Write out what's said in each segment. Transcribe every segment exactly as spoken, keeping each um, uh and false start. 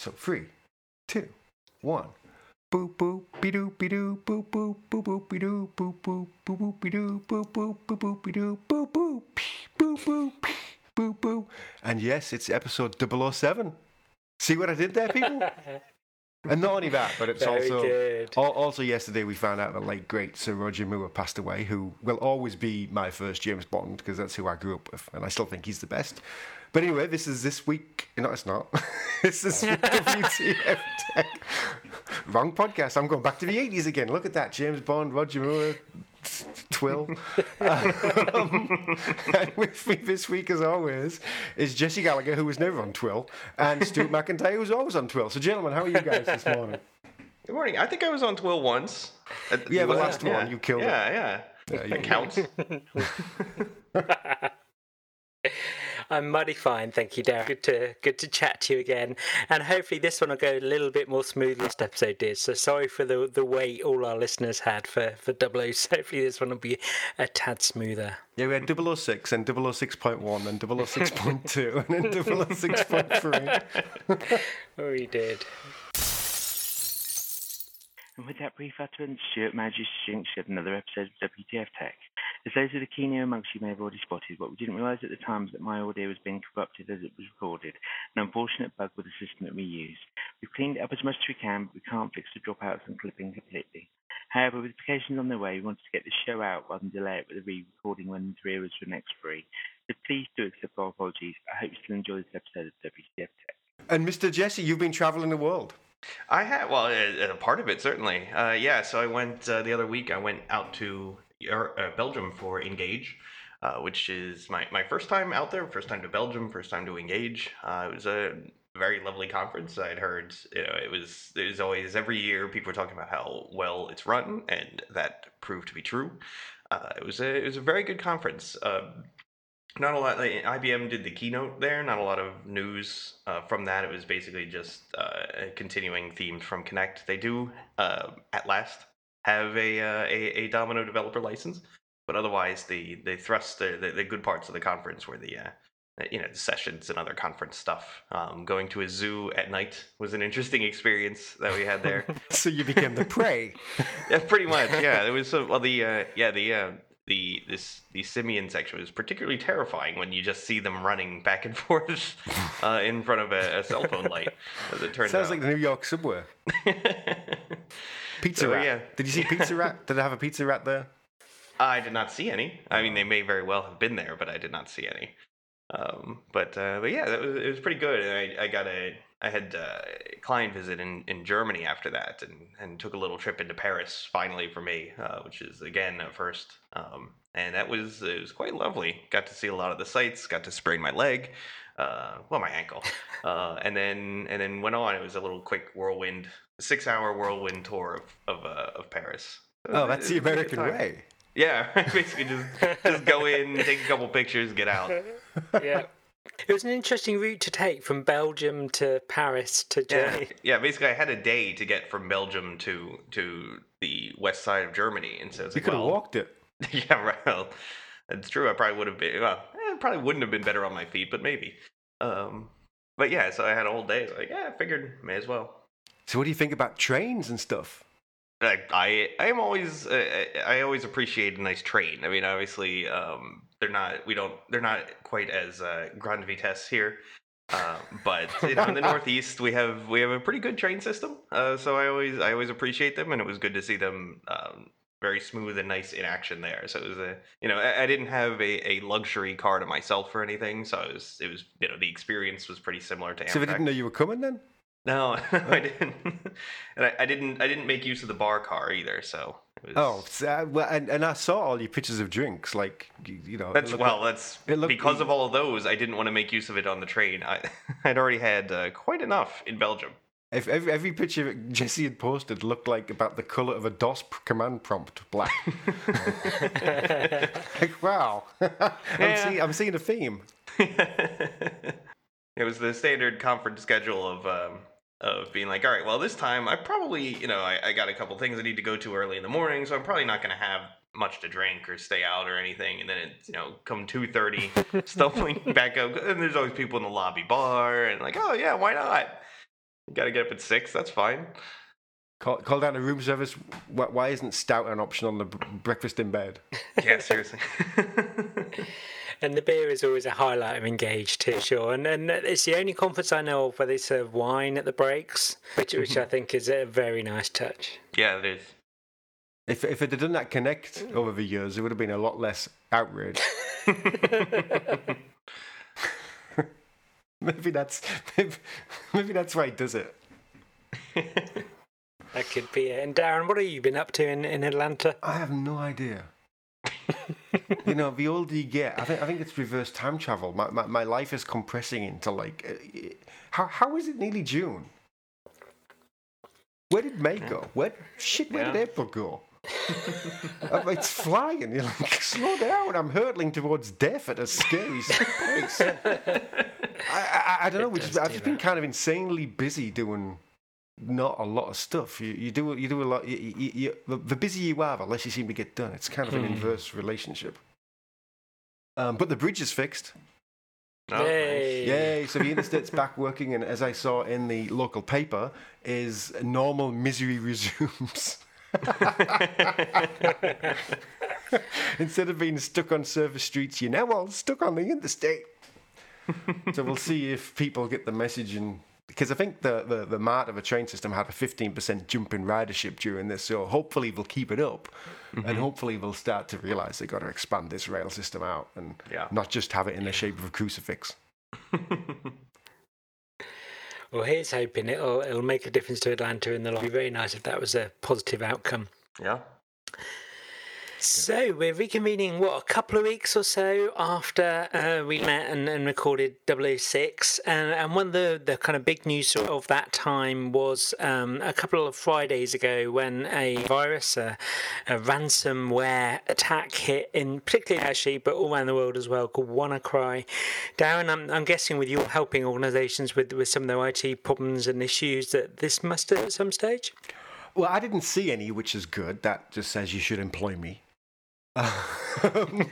So three, two, one. Boop boop be doo be doo boop boop boop boop be doo boop boop boop boop be doo boop boop boop boop be doo boop boop boop boop boop boop. And yes, it's episode double oh seven. See what I did there, people? And not only that, but it's Very also good. also yesterday we found out that late great Sir Roger Moore passed away, who will always be my first James Bond because that's who I grew up with, and I still think he's the best. But anyway, this is this week. No, it's not. This is W T F Tech. Wrong podcast. I'm going back to the eighties again. Look at that. James Bond, Roger Moore, Twill. Um, and with me this week, as always, is Jesse Gallagher, who was never on Twill, and Stuart McIntyre, who's always on Twill. So, gentlemen, how are you guys this morning? Good morning. I think I was on Twill once. Yeah, the Was last it? one. Yeah. You killed yeah, it. Yeah, Yeah, That you- counts. I'm mighty fine, thank you, Derek. Good to good to chat to you again, and hopefully this one will go a little bit more smooth than last episode did. So sorry for the the wait all our listeners had for for double O. So hopefully this one will be a tad smoother. Yeah, we had double oh six and double oh six point one and double oh six point two and then double oh six point three. Oh, we did. And with that brief utterance, Stuart manages to jinx yet another episode of W T F Tech. As those of the keener amongst you may have already spotted, what we didn't realise at the time was that my audio was being corrupted as it was recorded, an unfortunate bug with the system that we use. We've cleaned it up as much as we can, but we can't fix the dropouts and clipping completely. However, with vacations on the way, we wanted to get the show out rather than delay it with a re-recording when the three of us were next free. So please do accept our apologies. I hope you still enjoy this episode of W T F Tech. And Mister Jesse, you've been travelling the world. I had, well, a, a part of it, certainly. Uh, yeah, so I went, uh, the other week, I went out to Eur- uh, Belgium for Engage, uh, which is my, my first time out there, first time to Belgium, first time to Engage. Uh, it was a very lovely conference. I'd heard, you know, it was, it was always, every year, people were talking about how well it's run, and that proved to be true. Uh, it was a, it was a very good conference. Uh, Not a lot. Like, I B M did the keynote there. Not a lot of news uh, from that. It was basically just uh, a continuing themes from Connect. They do uh, at last have a, uh, a a Domino developer license, but otherwise the they thrust the, the the good parts of the conference were the uh, you know the sessions and other conference stuff. Um, going to a zoo at night was an interesting experience that we had there. So you became the prey. Yeah, pretty much. Yeah, there was some. Well, the uh, yeah the. Uh, The this the simian section was particularly terrifying when you just see them running back and forth uh, in front of a, a cell phone light. As it turns Sounds out. like the New York subway. Pizza So, Rat. yeah. Did you see Pizza Rat? Did they have a Pizza Rat there? I did not see any. I mean, they may very well have been there, but I did not see any. Um, but uh, but yeah, that was, it was pretty good. And I, I got a I had a client visit in, in Germany after that, and, and took a little trip into Paris finally for me, uh, which is again a first. Um, and that was it was quite lovely. Got to see a lot of the sights. Got to sprain my leg, uh, well my ankle, uh, and then and then went on. It was a little quick whirlwind, six hour whirlwind tour of of, uh, of Paris. So Oh, it- that's it the was a good American time. way. Yeah, basically just just go in, take a couple pictures, get out. Yeah. It was an interesting route to take from Belgium to Paris to Yeah, Germany. yeah. Basically, I had a day to get from Belgium to to the west side of Germany, and so it's You like, could have well, walked it. yeah, right. Well, it's true. I probably would have been. Well, eh, probably wouldn't have been better on my feet, but maybe. Um, but yeah, so I had a whole day. So like, yeah, I figured may as well. So what do you think about trains and stuff? Like, I I am always uh, I always appreciate a nice train. I mean, obviously, um, they're not we don't they're not quite as uh, grande vitesse here, uh, but you know, in the Northeast we have we have a pretty good train system. Uh, so I always I always appreciate them, and it was good to see them um, very smooth and nice in action there. So it was a you know I, I didn't have a, a luxury car to myself or anything, so it was it was you know the experience was pretty similar to Amtrak. So they didn't know you were coming then? No, I didn't, and I, I didn't. I didn't make use of the bar car either. So it was, Oh, so, uh, well, and, and I saw all your pictures of drinks, like, you, you know. it that's looked well. like- That's it looked- because of all of those. I didn't want to make use of it on the train. I, I'd already had uh, quite enough in Belgium. If every, every picture Jesse had posted looked like about the colour of a DOS p- command prompt, black. Like, wow. I'm, Yeah. see, I'm seeing a theme. It was the standard conference schedule of um, of being like, all right, well, this time I probably, you know, I, I got a couple things I need to go to early in the morning, so I'm probably not going to have much to drink or stay out or anything. And then it's, you know, come two thirty, stumbling back up, and there's always people in the lobby bar, and like, oh yeah, why not? You gotta get up at six. That's fine. Call, call down a room service. Why isn't stout an option on the breakfast in bed? Yeah, seriously. And the beer is always a highlight of Engage too, sure. And and it's the only conference I know of where they serve wine at the breaks, which which I think is a very nice touch. Yeah, it is. If if it had done that Connect over the years, there would have been a lot less outrage. maybe that's maybe, maybe that's why he does it. That could be it. And Darren, what have you been up to in, in Atlanta? I have no idea. You know, the older you get, I think I think it's reverse time travel. My my, my life is compressing into like, uh, how how is it nearly June? Where did May go? Where shit? Where Yeah. did April go? I mean, it's flying. You're like, slow down. I'm hurtling towards death at a scary pace. I, I I don't know. We just, I've just been kind of insanely busy doing not a lot of stuff. You you do you do a lot. You, you, you, the, the busier you are, the less you seem to get done. It's kind of an Hmm. inverse relationship. Um, but the bridge is fixed. Oh, Yay. Yay! So the interstate's back working, and as I saw in the local paper, is normal misery resumes. Instead of being stuck on service streets, you're now all stuck on the interstate. So we'll see if people get the message, and because I think the, the, the MARTA, the train system, had a fifteen percent jump in ridership during this, so hopefully they'll keep it up, and hopefully they'll start to realise they've got to expand this rail system out, and Yeah. not just have it in the shape of a crucifix. Well, here's hoping it'll it'll make a difference to Atlanta in the long. It'd be very nice if that was a positive outcome. Yeah. So we're reconvening, what, a couple of weeks or so after uh, we met and, and recorded double oh six. And, and one of the, the kind of big news of that time was um, a couple of Fridays ago when a virus, a, a ransomware attack hit, in particularly actually, but all around the world as well, called WannaCry. Darren, I'm, I'm guessing with you helping organisations with, with some of their I T problems and issues that this must have at some stage? Well, I didn't see any, which is good. That just says you should employ me. Um,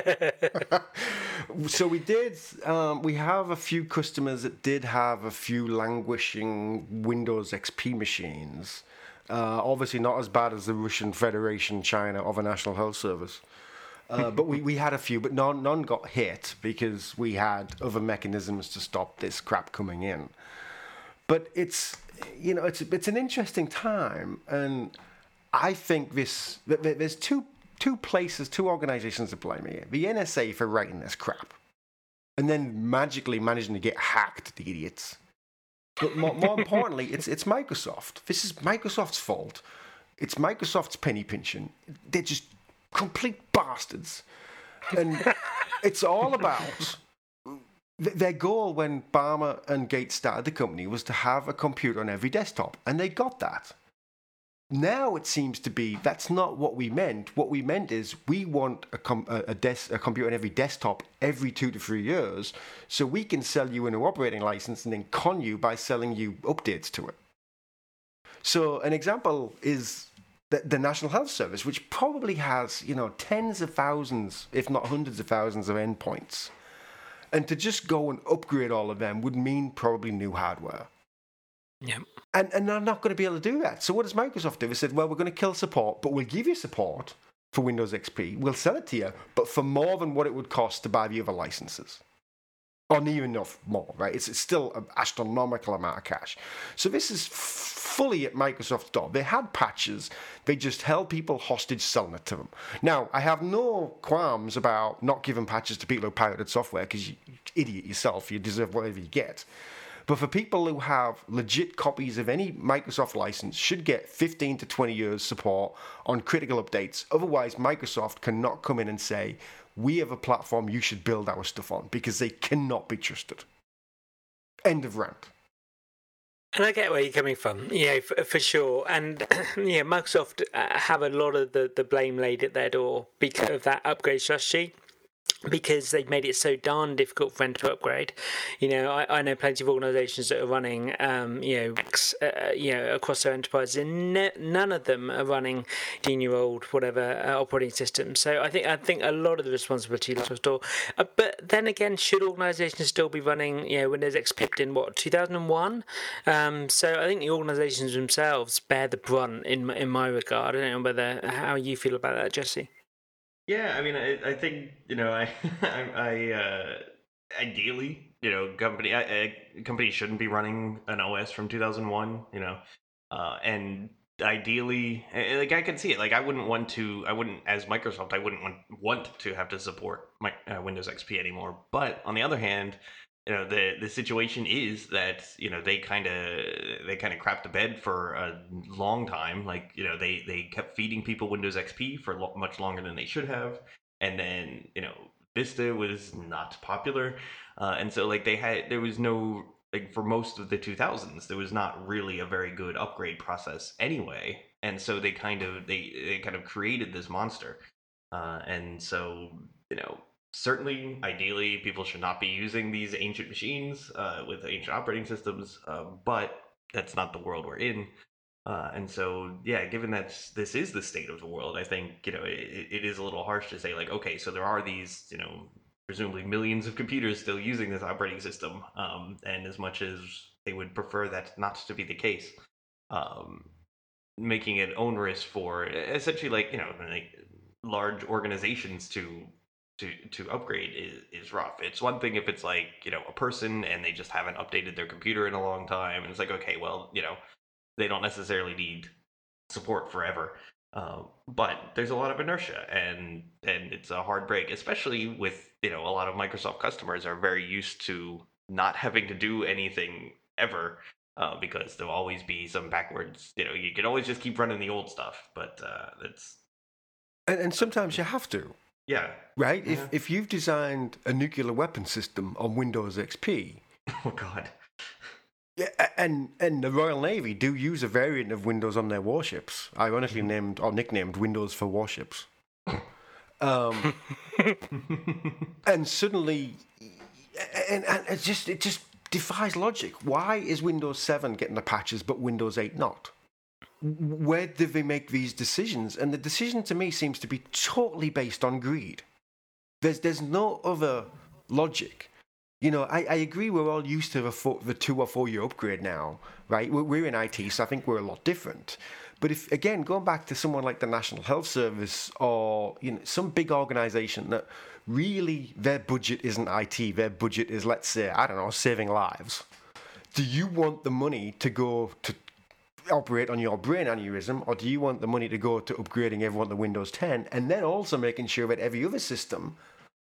so we did. Um, we have a few customers that did have a few languishing Windows X P machines. Uh, obviously, not as bad as the Russian Federation, China, or the National Health Service. Uh, but we, we had a few, but none none got hit because we had other mechanisms to stop this crap coming in. But it's you know it's it's an interesting time, and I think this there's two. Two places, two organizations to blame here. The N S A for writing this crap. And then magically managing to get hacked, the idiots. But more, more importantly, it's it's Microsoft. This is Microsoft's fault. It's Microsoft's penny pinching. They're just complete bastards. And it's all about... th- Their goal when Ballmer and Gates started the company was to have a computer on every desktop. And they got that. Now it seems to be that's not what we meant. What we meant is we want a com- a, a, des- a computer on every desktop every two to three years, so we can sell you a new operating license and then con you by selling you updates to it. So an example is the, the National Health Service, which probably has you know tens of thousands, if not hundreds of thousands, of endpoints, and to just go and upgrade all of them would mean probably new hardware. Yeah. And and they're not going to be able to do that. So what does Microsoft do? They said, well, we're going to kill support, but we'll give you support for Windows X P. We'll sell it to you, but for more than what it would cost to buy the other licenses. Or near enough more, right? It's, it's still an astronomical amount of cash. So this is f- fully at Microsoft's door. They had patches. They just held people hostage selling it to them. Now, I have no qualms about not giving patches to people who pirated software because you idiot yourself. You deserve whatever you get. But for people who have legit copies of any Microsoft license should get fifteen to twenty years support on critical updates. Otherwise, Microsoft cannot come in and say, we have a platform you should build our stuff on, because they cannot be trusted. End of rant. And I get where you're coming from, you know, for, for sure. And yeah, Microsoft uh, have a lot of the, the blame laid at their door because of that upgrade strategy. because they've made it so darn difficult for them to upgrade. You know, I, I know plenty of organisations that are running, um, you know, uh, you know, across their enterprises, and ne- none of them are running ten-year-old whatever uh, operating systems. So I think I think a lot of the responsibility lies with store. Uh, but then again, should organisations still be running, you know, Windows X P in what two thousand one? Um, so I think the organisations themselves bear the brunt in in my regard. I don't know whether how you feel about that, Jesse. Yeah, I mean, I, I think you know, I, I, I uh, ideally, you know, company, I, I, companies shouldn't be running an O S from two thousand one, you know, uh, and ideally, eh, like I can see it. Like I wouldn't want to, I wouldn't, as Microsoft, I wouldn't want want to have to support my uh, Windows X P anymore. But on the other hand, you know, the the situation is that you know they kind of they kind of crapped the bed for a long time. Like you know they they kept feeding people Windows X P for lo- much longer than they should have, and then you know Vista was not popular, uh, and so like they had there was no like for most of the two thousands there was not really a very good upgrade process anyway, and so they kind of they they kind of created this monster, uh, and so you know certainly, ideally, people should not be using these ancient machines uh, with ancient operating systems, uh, but that's not the world we're in. Uh, and so, yeah, given that this is the state of the world, I think, you know, it, it is a little harsh to say, like, okay, so there are these, you know, presumably millions of computers still using this operating system. Um, and as much as they would prefer that not to be the case, um, making it onerous for essentially, like, you know, like large organizations to to to upgrade is, is rough. It's one thing if it's like, you know, a person and they just haven't updated their computer in a long time and it's like, okay, well, you know, they don't necessarily need support forever. Uh, but there's a lot of inertia and and it's a hard break, especially with, you know, a lot of Microsoft customers are very used to not having to do anything ever, uh, because there'll always be some backwards, you know, you can always just keep running the old stuff, but uh, that's And, and sometimes you have to. yeah. Right? Yeah. If if you've designed a nuclear weapon system on Windows X P, Oh God. yeah, and and the Royal Navy do use a variant of Windows on their warships, ironically Mm-hmm. named or nicknamed Windows for Warships. Um, and suddenly, and, and it just it just defies logic. Why is Windows seven getting the patches but Windows eight not? Where do they make these decisions? And the decision to me seems to be totally based on greed. There's there's no other logic. You know, I, I agree we're all used to the, four, the two or four year upgrade now, right? We're, we're in I T, so I think we're a lot different. But if, again, going back to someone like the National Health Service or, you know, some big organization that really their budget isn't I T, their budget is, let's say, I don't know, saving lives. Do you want the money to go to operate on your brain aneurysm, or do you want the money to go to upgrading everyone to Windows ten and then also making sure that every other system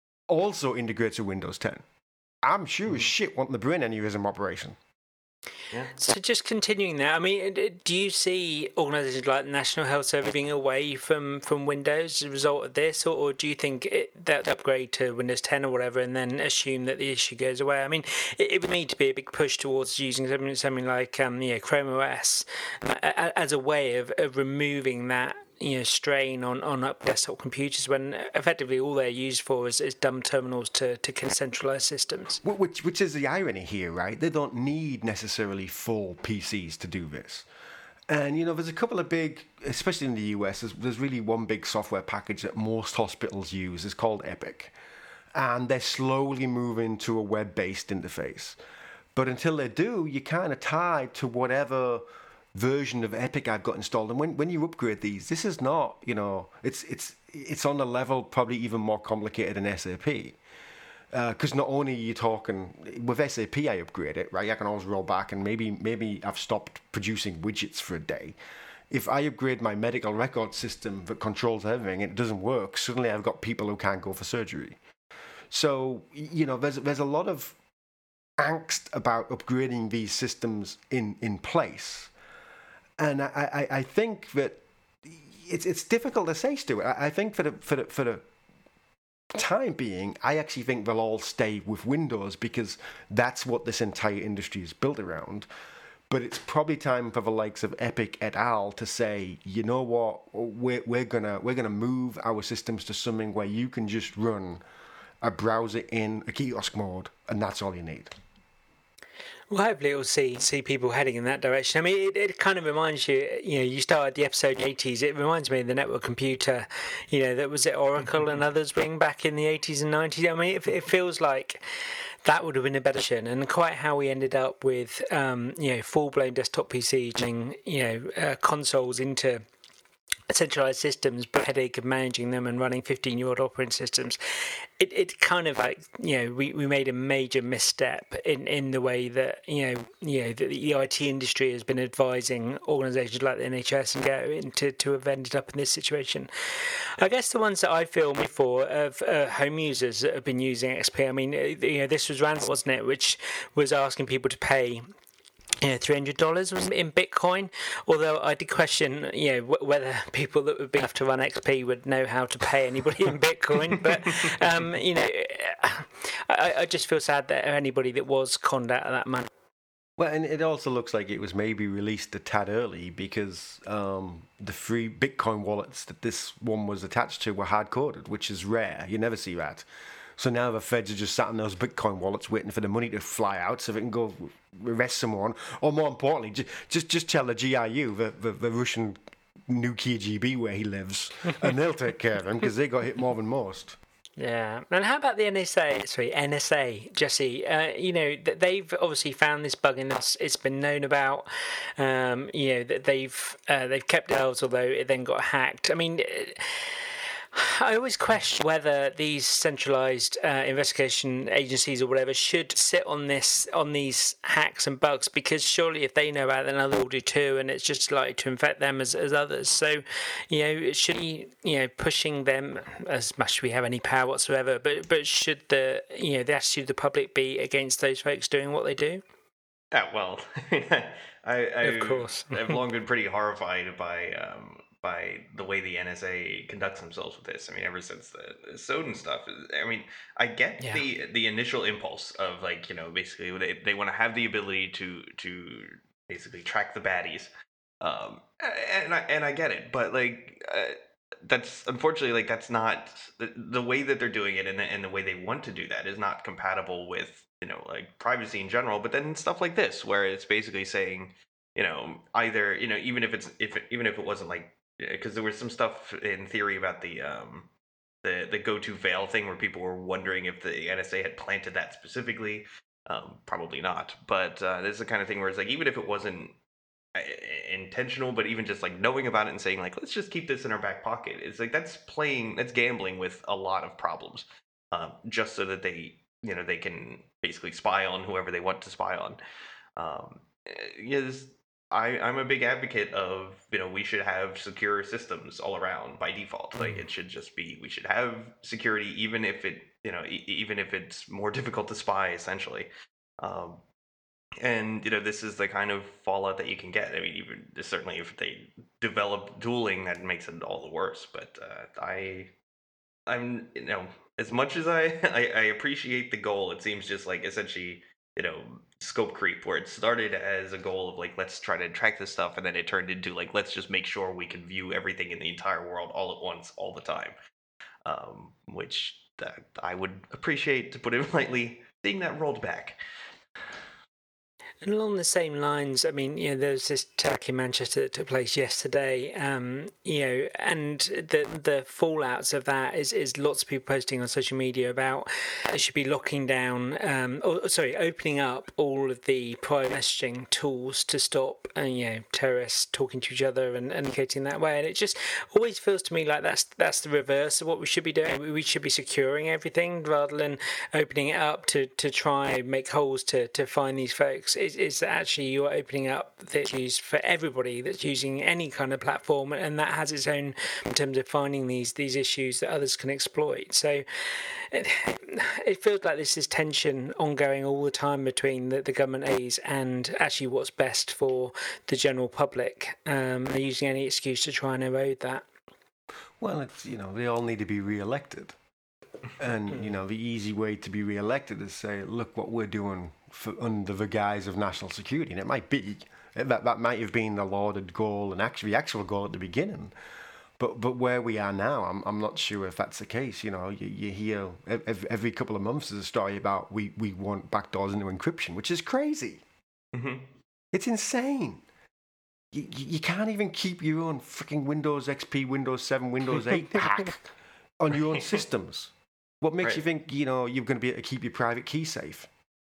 also integrates with Windows ten? I'm sure as shit want the brain aneurysm operation. Yeah. So just continuing that, I mean, do you see organisations like the National Health Service being away from, from Windows as a result of this, or, or do you think it, that upgrade to Windows ten or whatever and then assume that the issue goes away? I mean, it, it would need to be a big push towards using something, something like um, you know, Chrome O S uh, as a way of, of removing that, you know, strain on, on up desktop computers when effectively all they're used for is, is dumb terminals to, to centralized systems. Which, which is the irony here, right? They don't need necessarily full P Cs to do this. And, you know, there's a couple of big, especially in the U S, there's, there's really one big software package that most hospitals use. It's called Epic. And they're slowly moving to a web-based interface. But until they do, you're kind of tied to whatever version of Epic I've got installed. And when, when you upgrade these, this is not, you know, it's it's it's on a level probably even more complicated than S A P. Because uh, not only are you talking, with S A P I upgrade it, right, I can always roll back and maybe maybe I've stopped producing widgets for a day. If I upgrade my medical record system that controls everything and it doesn't work, suddenly I've got people who can't go for surgery. So, you know, there's there's a lot of angst about upgrading these systems in, in place. And I, I, I think that it's it's difficult to say, Stuart. I, I think for the for the for the time being, I actually think they'll all stay with Windows because that's what this entire industry is built around. But it's probably time for the likes of Epic et al. To say, you know what, we're we're gonna we're gonna move our systems to something where you can just run a browser in a kiosk mode, and that's all you need. Well, hopefully it'll see see people heading in that direction. I mean, it, it kind of reminds you, you know, you started the episode in the eighties. It reminds me of the network computer, you know, that was it Oracle and others bring back in the eighties and nineties. I mean, it, it feels like that would have been a better option, and quite how we ended up with, um, you know, full-blown desktop P Cs, you know, uh, consoles into centralized systems, but headache of managing them and running fifteen-year-old operating systems. It it kind of like, you know, we, we made a major misstep in, in the way that, you know, you know the, the I T industry has been advising organisations like the N H S and Go into to have ended up in this situation. I guess the ones that I feel for of uh, home users that have been using X P. I mean, you know, this was Ransom, wasn't it, which was asking people to pay, you know, three hundred dollars was in Bitcoin. Although I did question, you know, w- whether people that would be enough to run X P would know how to pay anybody in Bitcoin. But um, you know, I, I just feel sad that anybody that was conned out of that money. Well, and it also looks like it was maybe released a tad early because um, the free Bitcoin wallets that this one was attached to were hard-coded, which is rare. You never see that. So now the feds are just sat on those Bitcoin wallets waiting for the money to fly out so they can go arrest someone. Or more importantly, just just, just tell the G R U, the, the, the Russian new K G B, where he lives, and they'll take care of him because they got hit more than most. Yeah, and how about the N S A? Sorry, N S A, Jesse. Uh, you know, they've obviously found this bug in this. It's been known about. Um, you know that they've uh, they've kept it out, although it then got hacked. I mean, I always question whether these centralized uh, investigation agencies or whatever should sit on this on these hacks and bugs, because surely if they know about it, then others will do too, and it's just likely to infect them as, as others. So, you know, should we, you know, pushing them as much as we have any power whatsoever, but but should the, you know, the attitude of the public be against those folks doing what they do? Yeah, well, I, I Of course. I've long been pretty horrified by um, by the way the N S A conducts themselves with this. I mean, ever since the, the Snowden stuff. I mean, I get Yeah. the the initial impulse of, like, you know, basically they they want to have the ability to to basically track the baddies, um, and I and I get it, but like. Uh, that's unfortunately, like, that's not the, the way that they're doing it, and the, and the way they want to do that is not compatible with, you know, like, privacy in general. But then stuff like this, where it's basically saying, you know, either, you know, even if it's if it, even if it wasn't like, because there was some stuff in theory about the um the the go to veil thing, where people were wondering if the N S A had planted that specifically. Um, probably not, but uh, this is the kind of thing where it's like, even if it wasn't intentional, but even just like knowing about it and saying, like, let's just keep this in our back pocket, it's like that's playing that's gambling with a lot of problems, um, just so that they, you know, they can basically spy on whoever they want to spy on. um, yes, I, I'm a big advocate of, you know, we should have secure systems all around by default. Like, it should just be, we should have security, even if it, you know, e- even if it's more difficult to spy, essentially. um, and, you know, this is the kind of fallout that you can get. I mean, even certainly if they develop dueling, that makes it all the worse. But uh, I, I'm, you know, as much as I, I I appreciate the goal, it seems just like essentially, you know, scope creep, where it started as a goal of, like, let's try to track this stuff, and then it turned into, like, let's just make sure we can view everything in the entire world all at once, all the time. Um, which uh, I would appreciate, to put it lightly, seeing that rolled back. And along the same lines, I mean, you know, there's this attack in Manchester that took place yesterday, um, you know, and the the fallouts of that is, is lots of people posting on social media about they should be locking down, um, or sorry, opening up all of the private messaging tools to stop, uh, you know, terrorists talking to each other and, and communicating that way. And it just always feels to me like that's that's the reverse of what we should be doing. We should be securing everything rather than opening it up to, to try and make holes to, to find these folks. Is, is that actually you're opening up the issues for everybody that's using any kind of platform, and that has its own in terms of finding these these issues that others can exploit. So it, it feels like this is tension ongoing all the time between the, the government aides and actually what's best for the general public. Um, they're using any excuse to try and erode that. Well, it's, you know, they all need to be re-elected. And, you know, the easy way to be re-elected is say, look what we're doing for, under the guise of national security. And it might be, that that might have been the lauded goal and actually the actual goal at the beginning. But but where we are now, I'm I'm not sure if that's the case. You know, you, you hear every, every couple of months there's a story about we, we want backdoors into encryption, which is crazy. Mm-hmm. It's insane. You, you can't even keep your own freaking Windows X P, Windows seven, Windows eight hack on your own systems. What makes Right. you think, you know, you're going to be able to keep your private key safe?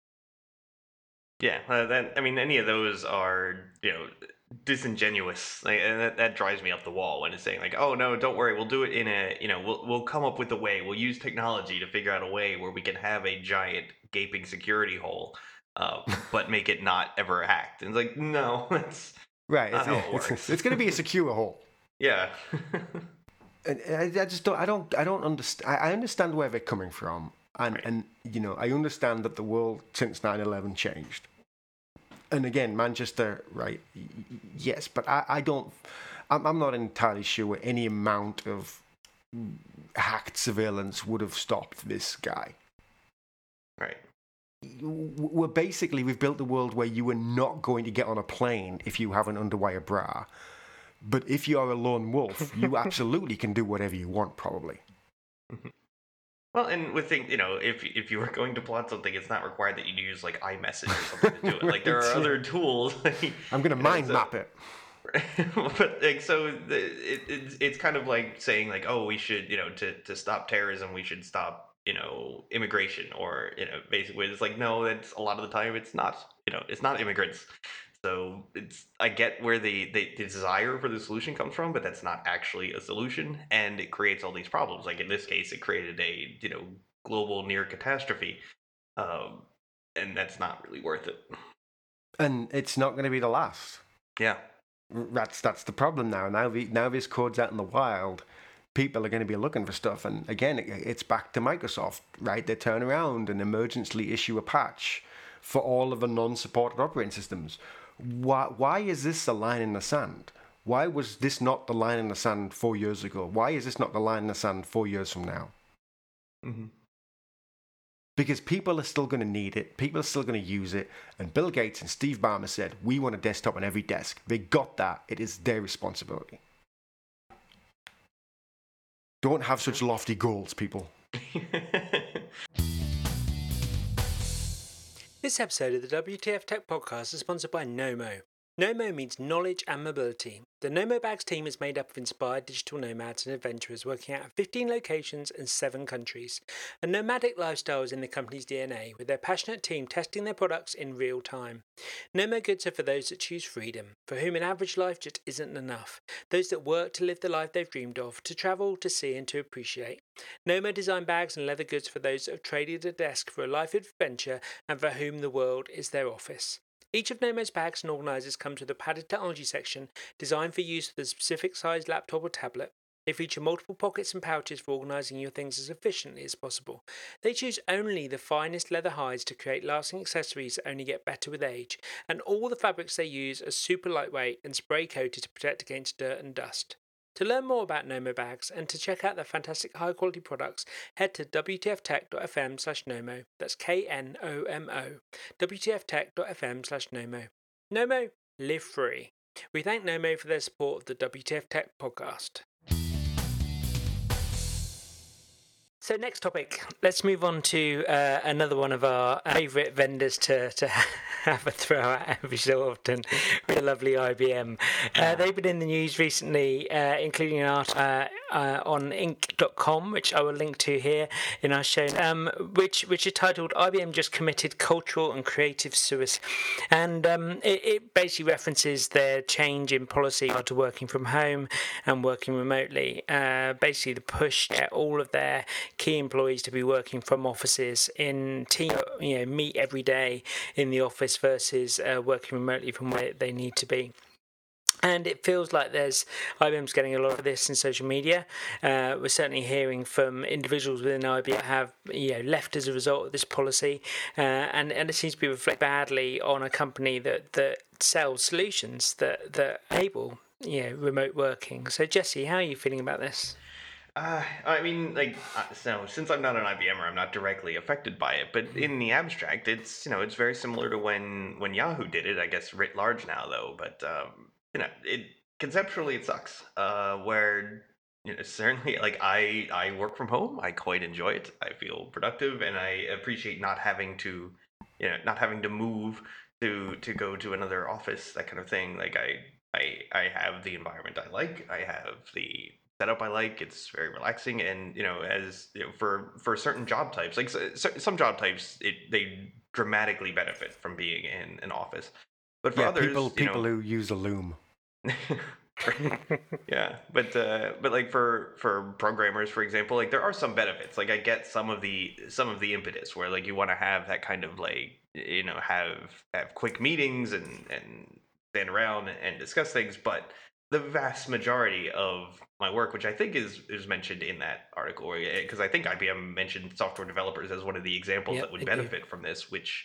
Yeah, uh, that I mean, any of those are, you know, disingenuous, like, and that, that drives me up the wall when it's saying like, oh no, don't worry, we'll do it in a, you know, we'll we'll come up with a way, we'll use technology to figure out a way where we can have a giant gaping security hole, uh, but make it not ever hacked. And it's like, no, that's Right. not It's, how it it's, works. it's going to be a secure hole. Yeah. And I, I just don't. I don't. I don't understand. I understand where they're coming from, and Right. and you know, I understand that the world since nine eleven changed. And again, Manchester, right? y- y- Yes, but I, I don't. I'm, I'm not entirely sure any amount of hacked surveillance would have stopped this guy. Right. W- We're basically we've built a world where you are not going to get on a plane if you have an underwire bra. But if you are a lone wolf, you absolutely can do whatever you want, probably. Well, and with things, you know, if if you were going to plot something, it's not required that you use like iMessage or something to do it. Like there are Right, yeah. other tools. Like, I'm going to you know, mind so- map it. but like, so the, it, it's it's kind of like saying like, oh, we should, you know, to to stop terrorism, we should stop, you know, immigration, or, you know, basically it's like, no, that's a lot of the time it's not, you know, it's not immigrants. So it's, I get where the, the the desire for the solution comes from, but that's not actually a solution, and it creates all these problems. Like in this case, it created a, you know, global near catastrophe, um, and that's not really worth it. And it's not going to be the last. Yeah. That's that's the problem now. Now the, now this code's out in the wild. People are going to be looking for stuff, and again, it, it's back to Microsoft, right? They turn around and emergently issue a patch for all of the non-supported operating systems. Why why is this a line in the sand? Why was this not the line in the sand four years ago? Why is this not the line in the sand four years from now? Mm-hmm. Because people are still going to need it. People are still going to use it. And Bill Gates and Steve Ballmer said, we want a desktop on every desk. They got that. It is their responsibility. Don't have such lofty goals, people. This episode of the W T F Tech Podcast is sponsored by Nomo. Nomo means knowledge and mobility. The Nomo Bags team is made up of inspired digital nomads and adventurers working out of fifteen locations and seven countries. A nomadic lifestyle is in the company's D N A, with their passionate team testing their products in real time. Nomo goods are for those that choose freedom, for whom an average life just isn't enough, those that work to live the life they've dreamed of, to travel, to see and to appreciate. Nomo design bags and leather goods for those that have traded a desk for a life adventure and for whom the world is their office. Each of Nomo's bags and organisers comes with a padded technology section designed for use with a specific sized laptop or tablet. They feature multiple pockets and pouches for organising your things as efficiently as possible. They choose only the finest leather hides to create lasting accessories that only get better with age, and all the fabrics they use are super lightweight and spray coated to protect against dirt and dust. To learn more about Nomo bags and to check out their fantastic high quality products, head to w t f tech dot f m slash nomo. That's K N O M O. w t f tech dot f m slash nomo. Nomo, live free. We thank Nomo for their support of the W T F Tech podcast. So next topic, let's move on to uh, another one of our favourite vendors to, to have a throw at every so often, with the lovely I B M. Uh, they've been in the news recently, uh, including an article uh, uh, on inc dot com, which I will link to here in our show, um, which which is titled "I B M Just Committed Cultural and Creative Suicide," and um, it, it basically references their change in policy to working from home and working remotely. Uh, basically, the push to get all of their key employees to be working from offices in team, you know, meet every day in the office versus uh, working remotely from where they need to be. And it feels like there's I B M's getting a lot of this in social media. Uh, we're certainly hearing from individuals within I B M that have, you know, left as a result of this policy, uh, and and it seems to be reflected badly on a company that that sells solutions that that enable, you know, remote working. So Jesse, how are you feeling about this? Uh, I mean, like, uh, so since I'm not an I B M er, I'm not directly affected by it. But in the abstract, it's, you know, it's very similar to when when Yahoo did it. I guess writ large now, though. But um, you know, it conceptually it sucks. Uh, where you know, certainly, like I I work from home. I quite enjoy it. I feel productive, and I appreciate not having to, you know, not having to move to to go to another office, that kind of thing. Like I I I have the environment I like. I have the setup I like. It's very relaxing, and you know, as you know, for for certain job types, like s- s- some job types, it they dramatically benefit from being in an office, but for Yeah, people others, you people know. who use a loom. Yeah, but uh, but like for for programmers, for example, like there are some benefits. Like I get some of the some of the impetus where like you want to have that kind of like you know have have quick meetings and and stand around and discuss things. But the vast majority of my work, which I think is is mentioned in that article, because I think I B M mentioned software developers as one of the examples Yep, that would they do. benefit from this, which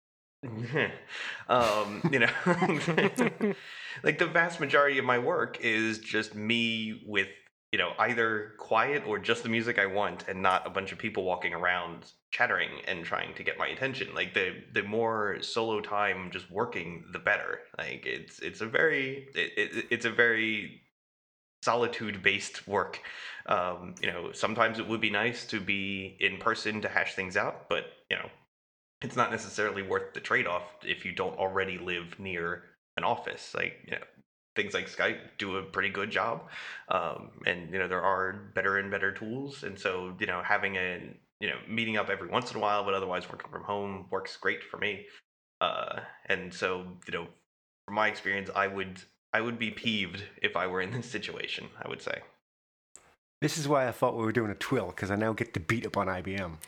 um, you know, like the vast majority of my work is just me with, you know, either quiet or just the music I want and not a bunch of people walking around chattering and trying to get my attention. Like the the more solo time just working, the better. Like it's it's a very it, it, it's a very solitude based work. Um, you know, sometimes it would be nice to be in person to hash things out, but you know, it's not necessarily worth the trade-off if you don't already live near an office. Like, you know, things like Skype do a pretty good job, um, and you know there are better and better tools. And so, you know, having a you know meeting up every once in a while, but otherwise working from home works great for me. Uh, and so, you know, from my experience, I would I would be peeved if I were in this situation. I would say. This is why I thought we were doing a twill, because I now get to beat up on I B M.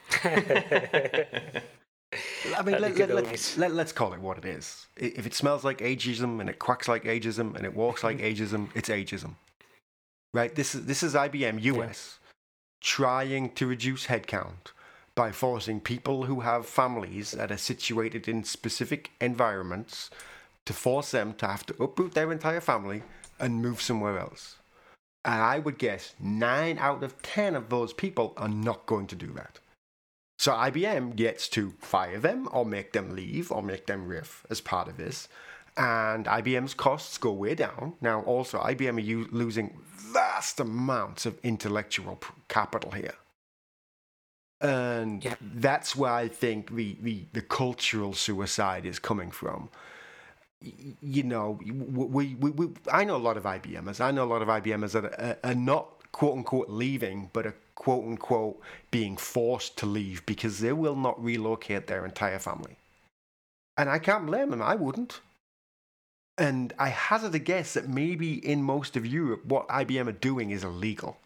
I mean, let, let, let, let, let's call it what it is. If it smells like ageism and it quacks like ageism and it walks like ageism, it's ageism. Right? This is, this is I B M U S yeah. trying to reduce headcount by forcing people who have families that are situated in specific environments to force them to have to uproot their entire family and move somewhere else. And I would guess nine out of ten of those people are not going to do that. So I B M gets to fire them or make them leave or make them riff as part of this. And I B M's costs go way down. Now, also, I B M are u- losing vast amounts of intellectual pr- capital here. And yeah. that's where I think the, the, the cultural suicide is coming from. You know, we, we, we I know a lot of I B Mers. I know a lot of I B Mers that are, are not quote-unquote leaving, but are quote-unquote being forced to leave because they will not relocate their entire family. And I can't blame them. I wouldn't. And I hazard a guess that maybe in most of Europe, what I B M are doing is illegal.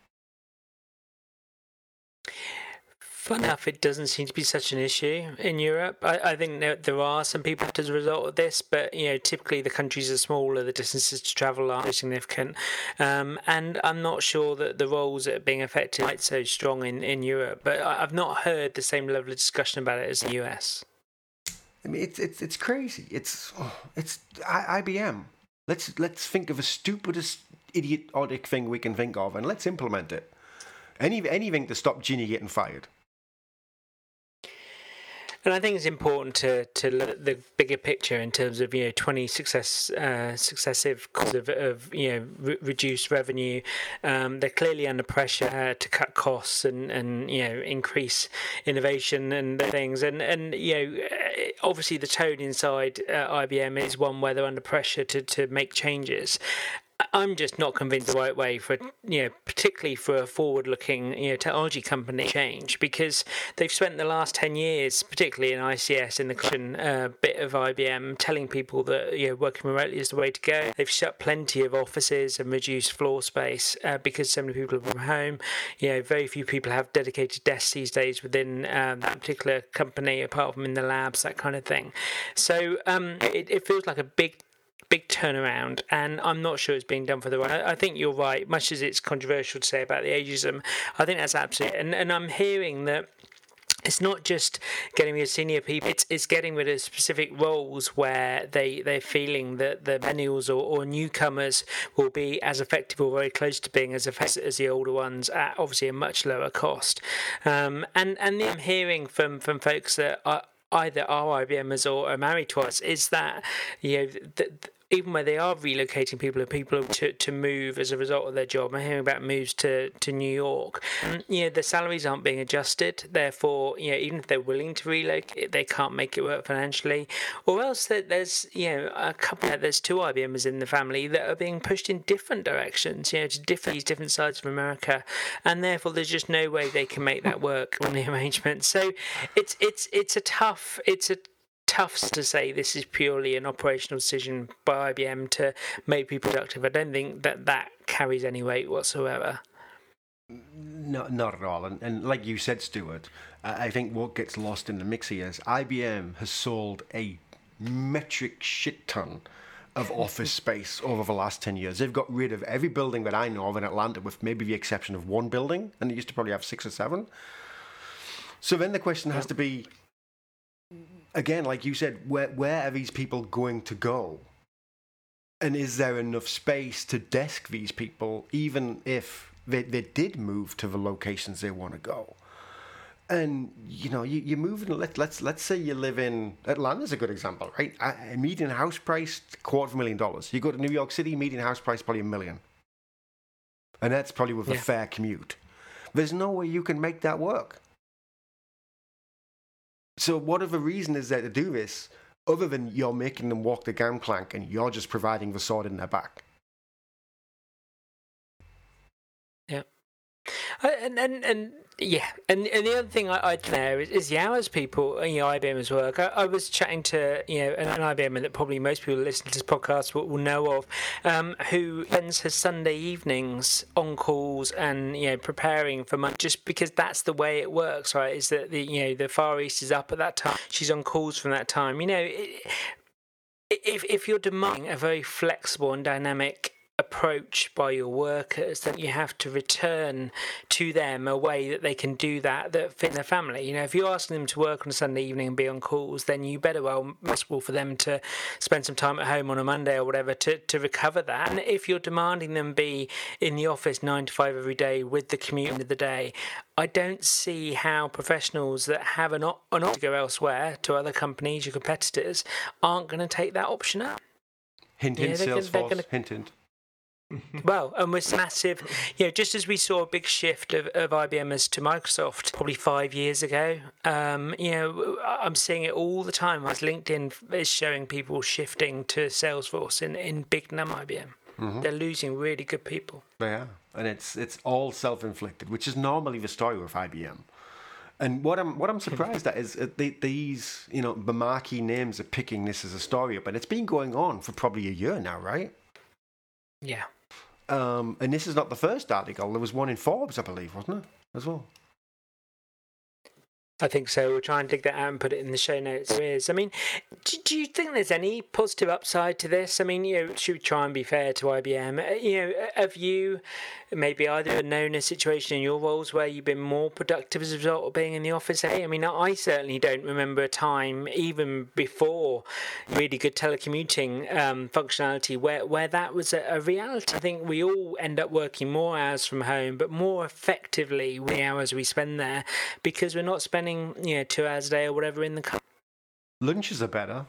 Fun enough, it doesn't seem to be such an issue in Europe. I, I think there, there are some people as a result of this, but you know, typically the countries are smaller, the distances to travel are significant, um, and I'm not sure that the roles that are being affected are quite so strong in, in Europe. But I, I've not heard the same level of discussion about it as the U S. I mean, it's it's it's crazy. It's oh, it's I, IBM. Let's let's think of the stupidest idiotic thing we can think of, and let's implement it. Any anything to stop Ginny getting fired. And I think it's important to, to look at the bigger picture in terms of, you know, twenty success uh, successive causes of, of, you know, re- reduced revenue. Um, they're clearly under pressure uh, to cut costs and, and, you know, increase innovation and things. And, and you know, obviously the tone inside uh, I B M is one where they're under pressure to, to make changes. I'm just not convinced the right way for, you know, particularly for a forward-looking, you know, technology company change, because they've spent the last ten years, particularly in I C S, in the uh, bit of I B M, telling people that, you know, working remotely is the way to go. They've shut plenty of offices and reduced floor space uh, because so many people are from home. You know, very few people have dedicated desks these days within um, that particular company, apart from in the labs, that kind of thing. So um, it, it feels like a big big turnaround, and I'm not sure it's being done for the right. I think you're right, much as it's controversial to say about the ageism. I think that's absolutely, and, and I'm hearing that it's not just getting rid of senior people, it's, it's getting rid of specific roles where they, they're feeling that the millennials or, or newcomers will be as effective or very close to being as effective as the older ones at obviously a much lower cost. Um, and, and I'm hearing from, from folks that are either are I B Mers or are married to us, is that, you know, th- even where they are relocating people and people to, to move as a result of their job. I'm hearing about moves to, to New York. Um, you know, the salaries aren't being adjusted. Therefore, you know, even if they're willing to relocate, they can't make it work financially. Or else there's, you know, a couple, there's two I B Mers in the family that are being pushed in different directions, you know, to different, these different sides of America. And therefore, there's just no way they can make that work on the arrangement. So it's, it's, it's a tough, it's a, tough to say this is purely an operational decision by I B M to make people productive. I don't think that that carries any weight whatsoever. No, not at all. And, and like you said, Stuart, I think what gets lost in the mix here is I B M has sold a metric shit ton of office space over the last ten years. They've got rid of every building that I know of in Atlanta, with maybe the exception of one building, and they used to probably have six or seven. So then the question has to be, again, like you said, where where are these people going to go? And is there enough space to desk these people, even if they, they did move to the locations they want to go? And, you know, you, you're moving, let, let's let's say you live in, Atlanta's a good example, right? A, a median house price, quarter of a million dollars. You go to New York City, median house price, probably a million. And that's probably with yeah. a fair commute. There's no way you can make that work. So what other reason is there to do this, other than you're making them walk the gangplank and you're just providing the sword in their back? Yeah. And, and, and yeah, and, and the other thing I, I'd know is, is the hours people, you know, I B M's work. I, I was chatting to, you know, an, an I B M that probably most people listening to this podcast will, will know of, um, who spends his Sunday evenings on calls and, you know, preparing for money, just because that's the way it works, right? Is that, the you know, the Far East is up at that time. She's on calls from that time. You know, it, if if you're demanding a very flexible and dynamic approach by your workers, then you have to return to them a way that they can do that that fit their family. You know, if you're asking them to work on a Sunday evening and be on calls, then you better well possible for them to spend some time at home on a Monday or whatever to, to recover that. And if you're demanding them be in the office nine to five every day with the commute of the day, I don't see how professionals that have an, op- an option to go elsewhere to other companies, your competitors, aren't going to take that option up. Hint, hint, yeah, Salesforce, gonna... hint, hint. Well, and with massive, you know, just as we saw a big shift of, of I B Mers to Microsoft probably five years ago, um, you know, I'm seeing it all the time. As LinkedIn is showing people shifting to Salesforce in, in big num I B M. Mm-hmm. They're losing really good people. They are, and it's it's all self-inflicted, which is normally the story with I B M. And what I'm what I'm surprised at is that they, these, you know, the marquee names are picking this as a story up, and it's been going on for probably a year now, right? Yeah. Um, and this is not the first article. There was one in Forbes, I believe, wasn't it, as well? I think so. We'll try and dig that out and put it in the show notes. There is. I mean, do, do you think there's any positive upside to this? I mean, you know, should we try and be fair to I B M? You know, have you maybe either known a situation in your roles where you've been more productive as a result of being in the office? Hey, I mean, I certainly don't remember a time, even before really good telecommuting um, functionality, where, where that was a, a reality. I think we all end up working more hours from home, but more effectively with the hours we spend there, because we're not spending, you know, two hours a day or whatever in the car. Lunches are better.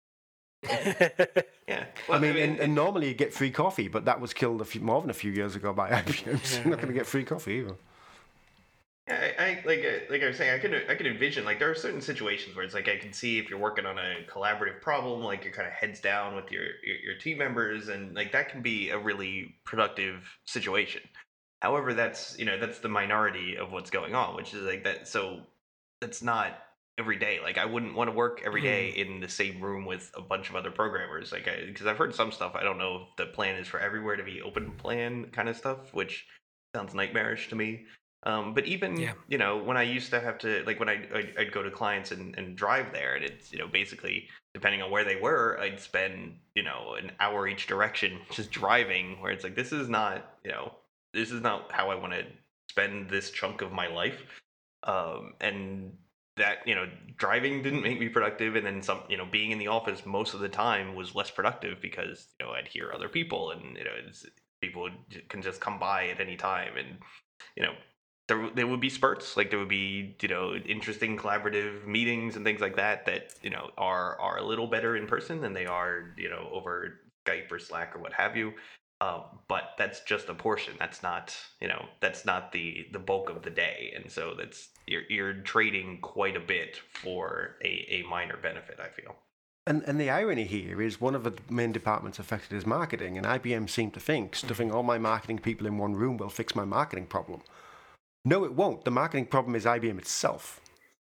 Yeah. Well, I mean, I mean and, and normally you get free coffee, but that was killed a few, more than a few years ago by I B M. So you're not going to get free coffee either. I, I like like I was saying, I could I could envision, like, there are certain situations where it's like I can see if you're working on a collaborative problem, like you're kind of heads down with your, your your team members, and like that can be a really productive situation. However, that's, you know, that's the minority of what's going on, which is like that. So that's not every day. Like, I wouldn't want to work every day in the same room with a bunch of other programmers. Like, because I've heard some stuff. I don't know if the plan is for everywhere to be open plan kind of stuff, which sounds nightmarish to me. Um, but even, yeah. you know, when I used to have to, like, when I, I'd, I'd go to clients and, and drive there, and it's, you know, basically, depending on where they were, I'd spend, you know, an hour each direction just driving, where it's like, this is not, you know, this is not how I want to spend this chunk of my life. Um, and that, you know, driving didn't make me productive. And then some, you know, being in the office most of the time was less productive because, you know, I'd hear other people, and, you know, it's, people can just come by at any time. And, you know, there, there would be spurts, like there would be, you know, interesting collaborative meetings and things like that, that, you know, are, are a little better in person than they are, you know, over Skype or Slack or what have you. Um, but that's just a portion. That's not, you know, that's not the the bulk of the day, and so that's you're you're trading quite a bit for a, a minor benefit, I feel. And and the irony here is one of the main departments affected is marketing, and I B M seemed to think stuffing all my marketing people in one room will fix my marketing problem. No, it won't. The marketing problem is I B M itself.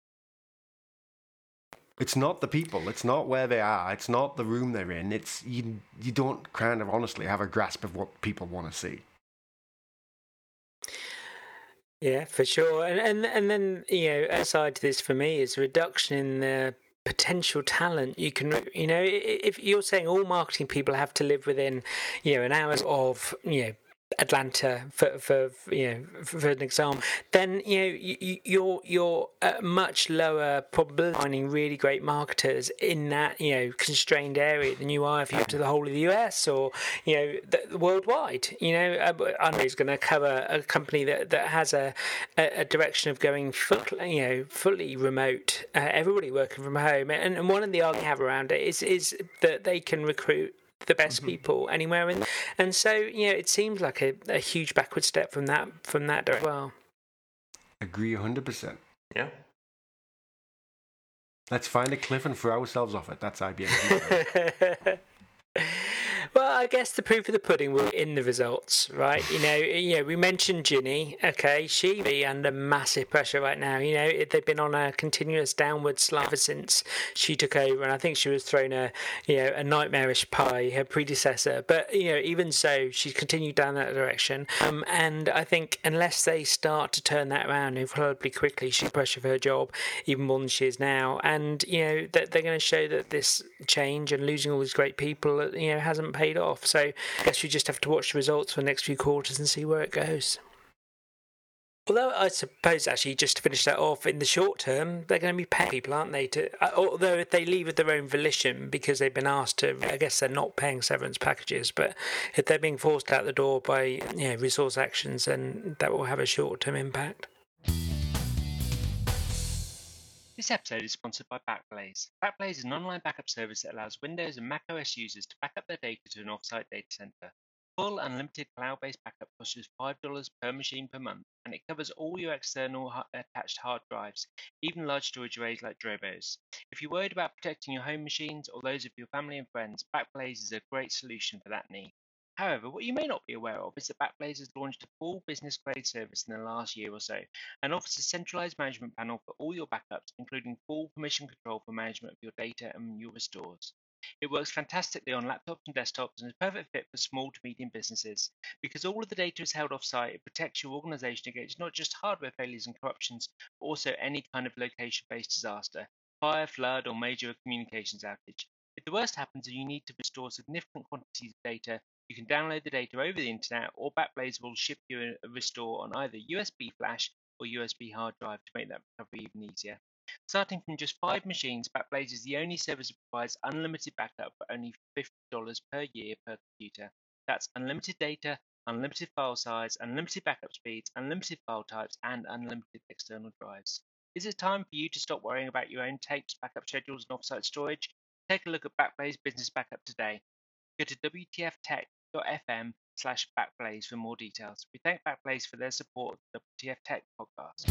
It's not the people. It's not where they are. It's not the room they're in. It's you. You don't kind of honestly have a grasp of what people want to see. Yeah, for sure. And and and then you know, aside to this for me is reduction in the potential talent you can, you know, if you're saying all marketing people have to live within, you know, an hour of, you know, Atlanta for, for you know for an example, then you know you, you're you're at much lower probability of finding really great marketers in that you know constrained area than you are if you go to the whole of the U S or you know the, worldwide. You know, I know he's going to cover a company that, that has a, a direction of going full, you know fully remote, uh, everybody working from home, and, and one of the arguments I have around it is is that they can recruit the best mm-hmm. people anywhere in, and so you know it seems like a, a huge backward step from that from that direction. Well, agree one hundred percent. Yeah. Let's find a cliff and throw ourselves off it. That's I B M. Well, I guess the proof of the pudding will be in the results, right? You know, you know, we mentioned Ginny. Okay, she be under massive pressure right now. You know, they've been on a continuous downward slide ever since she took over, and I think she was thrown a, you know, a nightmarish pie, her predecessor. But you know, even so, she's continued down that direction. Um, and I think unless they start to turn that around incredibly quickly, she's pressure for her job even more than she is now. And you know, that they're going to show that this change and losing all these great people, you know, hasn't paid off. So I guess we just have to watch the results for the next few quarters and see where it goes. Although I suppose actually just to finish that off, in the short term they're going to be paying people, aren't they? To although if they leave of their own volition because they've been asked to, I guess they're not paying severance packages. But if they're being forced out the door by you know resource actions, then that will have a short term impact. This episode is sponsored by Backblaze. Backblaze is an online backup service that allows Windows and macOS users to back up their data to an offsite data center. Full unlimited cloud-based backup costs just five dollars per machine per month, and it covers all your external attached hard drives, even large storage arrays like Drobos. If you're worried about protecting your home machines or those of your family and friends, Backblaze is a great solution for that need. However, what you may not be aware of is that Backblaze has launched a full business-grade service in the last year or so and offers a centralized management panel for all your backups, including full permission control for management of your data and your restores. It works fantastically on laptops and desktops and is a perfect fit for small to medium businesses. Because all of the data is held off-site, it protects your organization against not just hardware failures and corruptions, but also any kind of location-based disaster, fire, flood, or major communications outage. If the worst happens and you need to restore significant quantities of data, you can download the data over the internet, or Backblaze will ship you a restore on either U S B flash or U S B hard drive to make that recovery even easier. Starting from just five machines, Backblaze is the only service that provides unlimited backup for only fifty dollars per year per computer. That's unlimited data, unlimited file size, unlimited backup speeds, unlimited file types, and unlimited external drives. Is it time for you to stop worrying about your own tapes, backup schedules, and offsite storage? Take a look at Backblaze Business Backup today. Go to W T F tech dot F M slash Backblaze for more details. We thank Backblaze for their support of the W T F Tech podcast.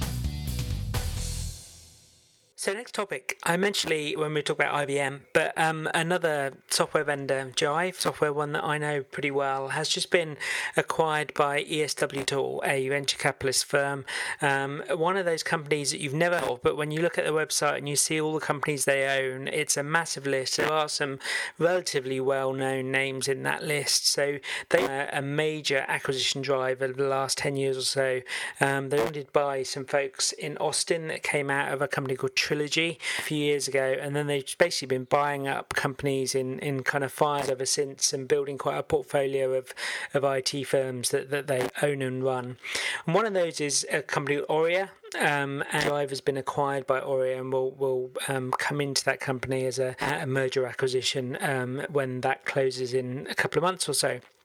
So next topic, I mentioned when we talk about I B M, but um, another software vendor, Jive, software one that I know pretty well, has just been acquired by E S W Tool, a venture capitalist firm. Um, one of those companies that you've never heard of, but when you look at the website and you see all the companies they own, it's a massive list. There are some relatively well-known names in that list. So they are a major acquisition drive over the last ten years or so. Um, they're funded by some folks in Austin that came out of a company called Trilogy a few years ago, and then they've basically been buying up companies in, in kind of fires ever since and building quite a portfolio of, of I T firms that, that they own and run. And one of those is a company called Aurea, um, and Jive has been acquired by Aurea and will will um, come into that company as a, a merger acquisition um, when that closes in a couple of months or so.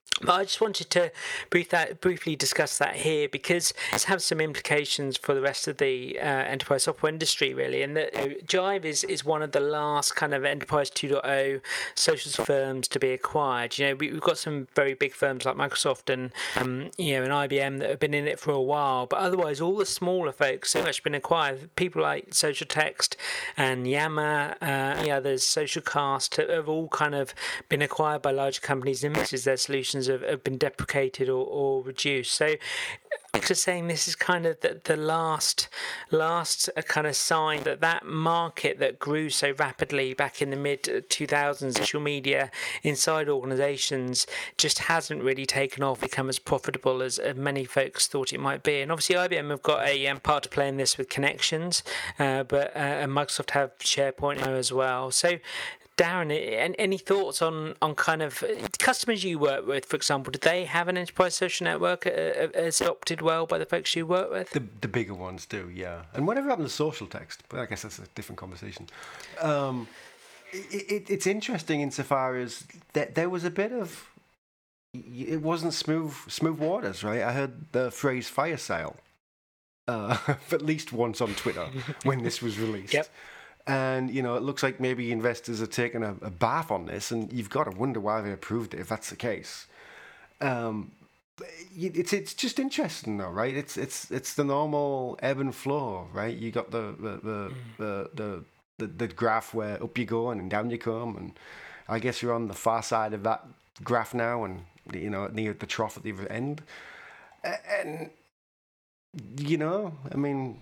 But I just wanted to brief that, briefly discuss that here because it has some implications for the rest of the uh, enterprise software industry, really. And that, you know, Jive is, is one of the last kind of enterprise two point oh social firms to be acquired. You know, we, we've got some very big firms like Microsoft and um, you know, and I B M that have been in it for a while. But otherwise, all the smaller folks have actually been acquired. People like Social Text and Yammer, uh, the others, Socialcast, have all kind of been acquired by larger companies, and this is their solutions have, have been deprecated or, or reduced. So just saying this is kind of the, the last last kind of sign that that market that grew so rapidly back in the mid two thousands, social media inside organizations, just hasn't really taken off, become as profitable as uh, many folks thought it might be. And obviously I B M have got a um, part to play in this with Connections, uh, but uh, and Microsoft have SharePoint now as well. So Darren, any thoughts on, on kind of customers you work with, for example? Do they have an enterprise social network uh, as adopted well by the folks you work with? The the bigger ones do, yeah. And whatever happened to Social Text? But I guess that's a different conversation. Um, it, it, it's interesting insofar as that there was a bit of, it wasn't smooth smooth waters, right? I heard the phrase fire sale uh, at least once on Twitter when this was released. Yep. And, you know, it looks like maybe investors are taking a, a bath on this, and you've got to wonder why they approved it if that's the case. Um, it's it's just interesting, though, right? It's it's it's the normal ebb and flow, right? You got the the the, mm. the, the, the, the graph where up you go and down you come, and I guess you're on the far side of that graph now, and, you know, near the trough at the other end. And, you know, I mean,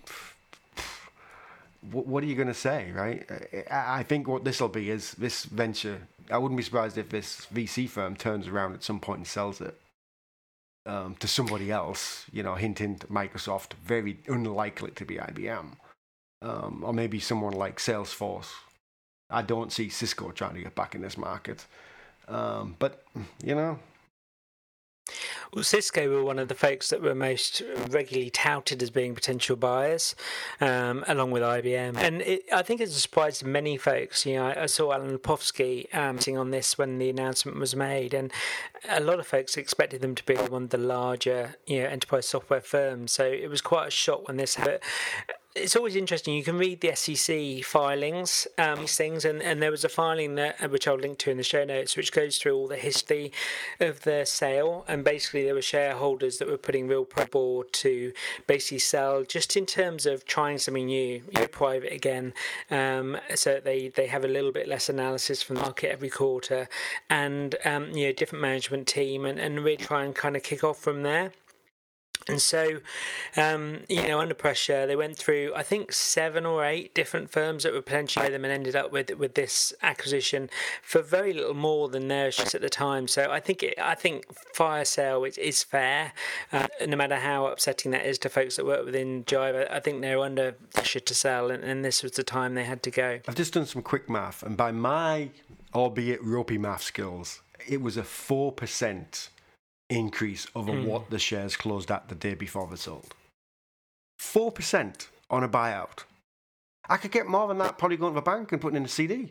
what are you going to say, right? I think what this will be is this venture. I wouldn't be surprised if this V C firm turns around at some point and sells it um, to somebody else. You know, hint, hint, Microsoft. Very unlikely to be I B M, um, or maybe someone like Salesforce. I don't see Cisco trying to get back in this market, um, but you know. Well, Cisco were one of the folks that were most regularly touted as being potential buyers, um, along with I B M. And it, I think it's a surprise to many folks. You know, I, I saw Alan Lepofsky um, sitting on this when the announcement was made, and a lot of folks expected them to be one of the larger, you know, enterprise software firms. So it was quite a shock when this happened. It's always interesting. You can read the S E C filings, um, these things, and, and there was a filing that which I'll link to in the show notes, which goes through all the history of the sale. And basically, there were shareholders that were putting real board to basically sell, just in terms of trying something new, you know, private again, um, so they they have a little bit less analysis from the market every quarter, and um, you know, different management team, and, and really try and kind of kick off from there. And so, um, you know, under pressure, they went through, I think, seven or eight different firms that were potentially them, and ended up with with this acquisition for very little more than their shares at the time. So I think it, I think fire sale is, is fair, uh, no matter how upsetting that is to folks that work within Jive. I think they're under pressure to sell, and, and this was the time they had to go. I've just done some quick math, and by my, albeit ropey math skills, it was a four percent increase over mm. what the shares closed at the day before they sold. four percent on a buyout. I could get more than that probably going to the bank and putting in a C D.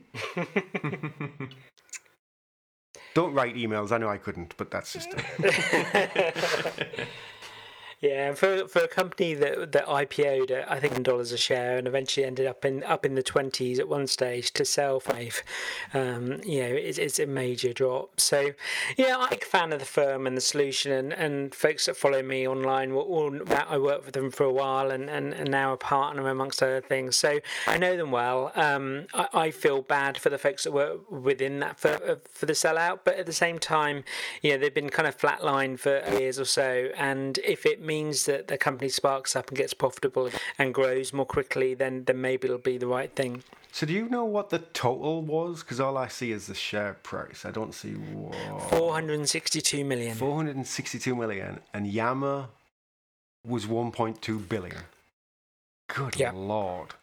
Don't write emails. I know I couldn't, but that's just it. Yeah, and for for a company that that I P O'd at, I think, one dollars a share, and eventually ended up in up in the twenties at one stage, to sell five, um, you know, it's, it's a major drop. So, yeah, I'm a big fan of the firm and the solution, and, and folks that follow me online, will all that I worked with them for a while, and, and, and now a partner amongst other things. So I know them well. Um, I, I feel bad for the folks that work within that for for the sellout, but at the same time, you know, they've been kind of flatlined for years or so, and if it means means that the company sparks up and gets profitable and grows more quickly, then then maybe it'll be the right thing. So do you know what the total was? Because all I see is the share price. I don't see what... four hundred sixty-two million. four hundred sixty-two million, and Yammer was one point two billion. Good yep. Lord.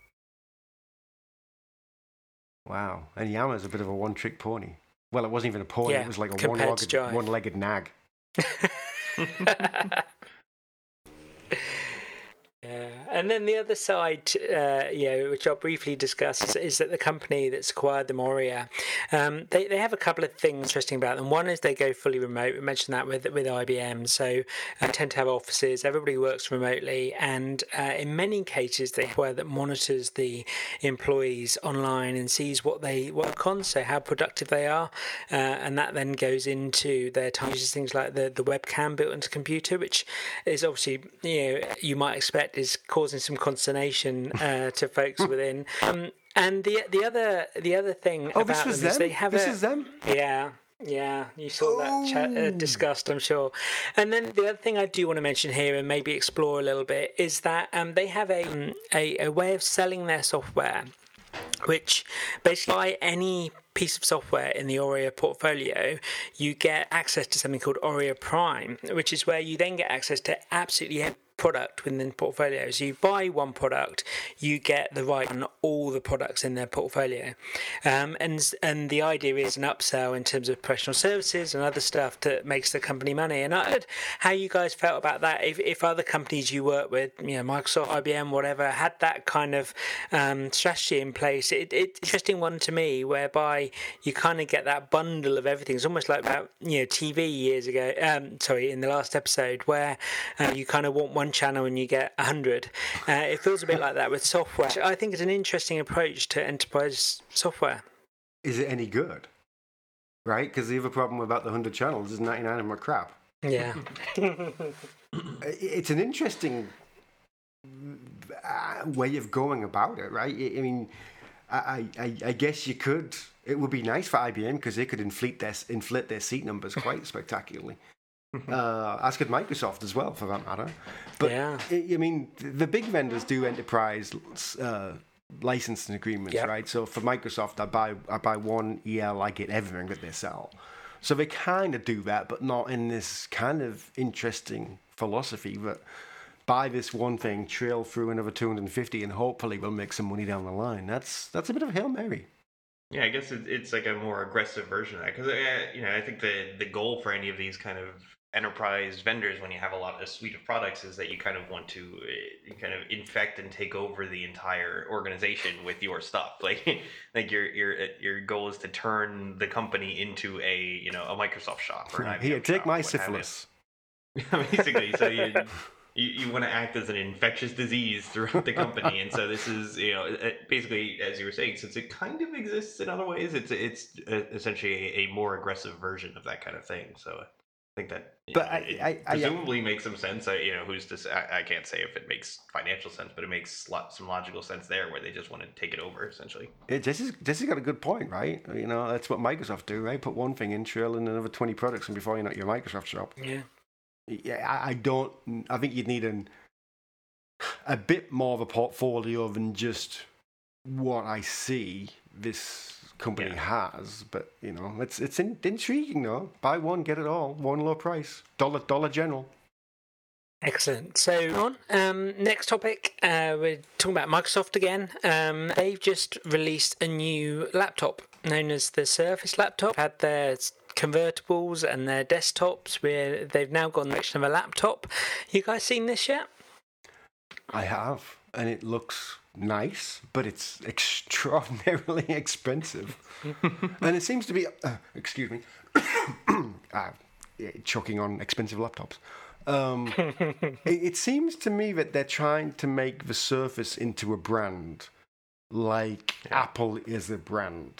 Wow. And Yammer's a bit of a one-trick pony. Well, it wasn't even a pony. Yeah, it was like a one-legged, one-legged nag. Yeah, and then the other side, uh, you know, which I'll briefly discuss, is, is that the company that's acquired them, Aurea, um, they they have a couple of things interesting about them. One is they go fully remote. We mentioned that with with I B M, so uh, tend to have offices. Everybody works remotely, and uh, in many cases, they have where that monitors the employees online and sees what they work on, so how productive they are, uh, and that then goes into their time. Uses things like the the webcam built into the computer, which is obviously, you know, you might expect is causing some consternation uh, to folks within. Um, and the the other the other thing Oh, about this was them is them? they have This a, is them? yeah. Yeah, you saw that chat, uh, discussed, I'm sure. And then the other thing I do want to mention here and maybe explore a little bit is that um, they have a, um, a a way of selling their software, which basically by any piece of software in the Aurea portfolio, you get access to something called Aurea Prime, which is where you then get access to absolutely every product within the portfolio. So you buy one product, you get the right on all the products in their portfolio. Um, and and the idea is an upsell in terms of professional services and other stuff that makes the company money. And I heard how you guys felt about that. If, if other companies you work with, you know, Microsoft, I B M, whatever, had that kind of um, strategy in place. It, it's an interesting one to me, whereby you kind of get that bundle of everything. It's almost like about, you know, T V years ago, um, sorry, in the last episode, where uh, you kind of want one channel and you get a hundred. Uh, it feels a bit like that with software. I think it's an interesting approach to enterprise software. Is it any good? Right? Because the other problem about the one hundred channels is ninety-nine of them are crap. Yeah. It's an interesting uh, way of going about it, right? I mean, I, I, I guess you could. It would be nice for I B M because they could inflate their inflate their seat numbers quite spectacularly. Uh, as could Microsoft as well, for that matter. But yeah. I, I mean, the big vendors do enterprise uh, licensing agreements, yep. right? So for Microsoft, I buy I buy one E L, I get everything that they sell. So they kind of do that, but not in this kind of interesting philosophy that buy this one thing, trail through another two hundred fifty, and hopefully we'll make some money down the line. That's that's a bit of a Hail Mary. Yeah, I guess it, it's like a more aggressive version of that because uh, you know I think the the goal for any of these kind of enterprise vendors when you have a lot a suite of products is that you kind of want to uh, kind of infect and take over the entire organization with your stuff. Like like your your your goal is to turn the company into a you know a Microsoft shop or an I B M Here, take shop, my what have syphilis. you. Basically, so you. You, you want to act as an infectious disease throughout the company, and so this is, you know, it, basically, as you were saying, since it kind of exists in other ways, it's it's essentially a, a more aggressive version of that kind of thing. So I think that, but know, I, it I, I, presumably makes some sense. I, you know, who's to say? I, I can't say if it makes financial sense, but it makes lot, some logical sense there, where they just want to take it over, essentially. It, this is this has got a good point, right? You know, that's what Microsoft do, right? Put one thing in, trail in another twenty products, and before you know it, you're a Microsoft shop. Yeah. Yeah, I, I don't. I think you'd need an a bit more of a portfolio than just what I see this company yeah. has. But you know, it's it's in, intriguing though. Buy one, get it all, one low price, dollar Dollar General. Excellent. So on um, next topic, uh, we're talking about Microsoft again. Um, they've just released a new laptop known as the Surface laptop. Had their convertibles and their desktops where they've now got an action of a laptop. You guys seen this yet? I have, and it looks nice, but it's extraordinarily expensive. And it seems to be, uh, excuse me, uh, choking on expensive laptops. Um, it, it seems to me that they're trying to make the Surface into a brand, like yeah. Apple is a brand.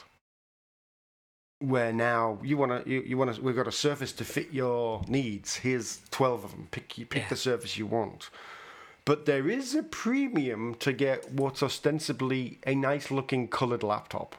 Where now you want to, you, you want to, we've got a Surface to fit your needs. Here's twelve of them. Pick, you pick yeah. the Surface you want. But there is a premium to get what's ostensibly a nice-looking coloured laptop.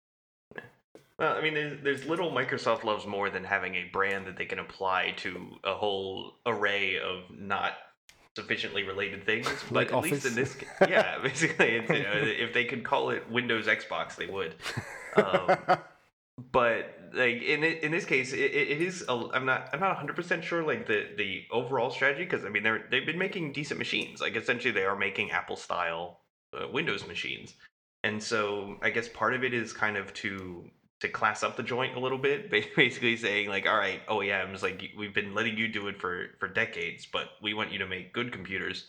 Well, I mean, there's, there's little Microsoft loves more than having a brand that they can apply to a whole array of not sufficiently related things. But like at Office? least in this, yeah, basically, it's, you know, if they could call it Windows Xbox, they would. Um, but like in in this case, it, it is. A, I'm not. I'm not one hundred percent sure. Like the, the overall strategy, because I mean, they're they've been making decent machines. Like essentially, they are making Apple style uh, Windows machines, and so I guess part of it is kind of to to class up the joint a little bit. Basically, saying like, all right, O E Ms, like we've been letting you do it for for decades, but we want you to make good computers.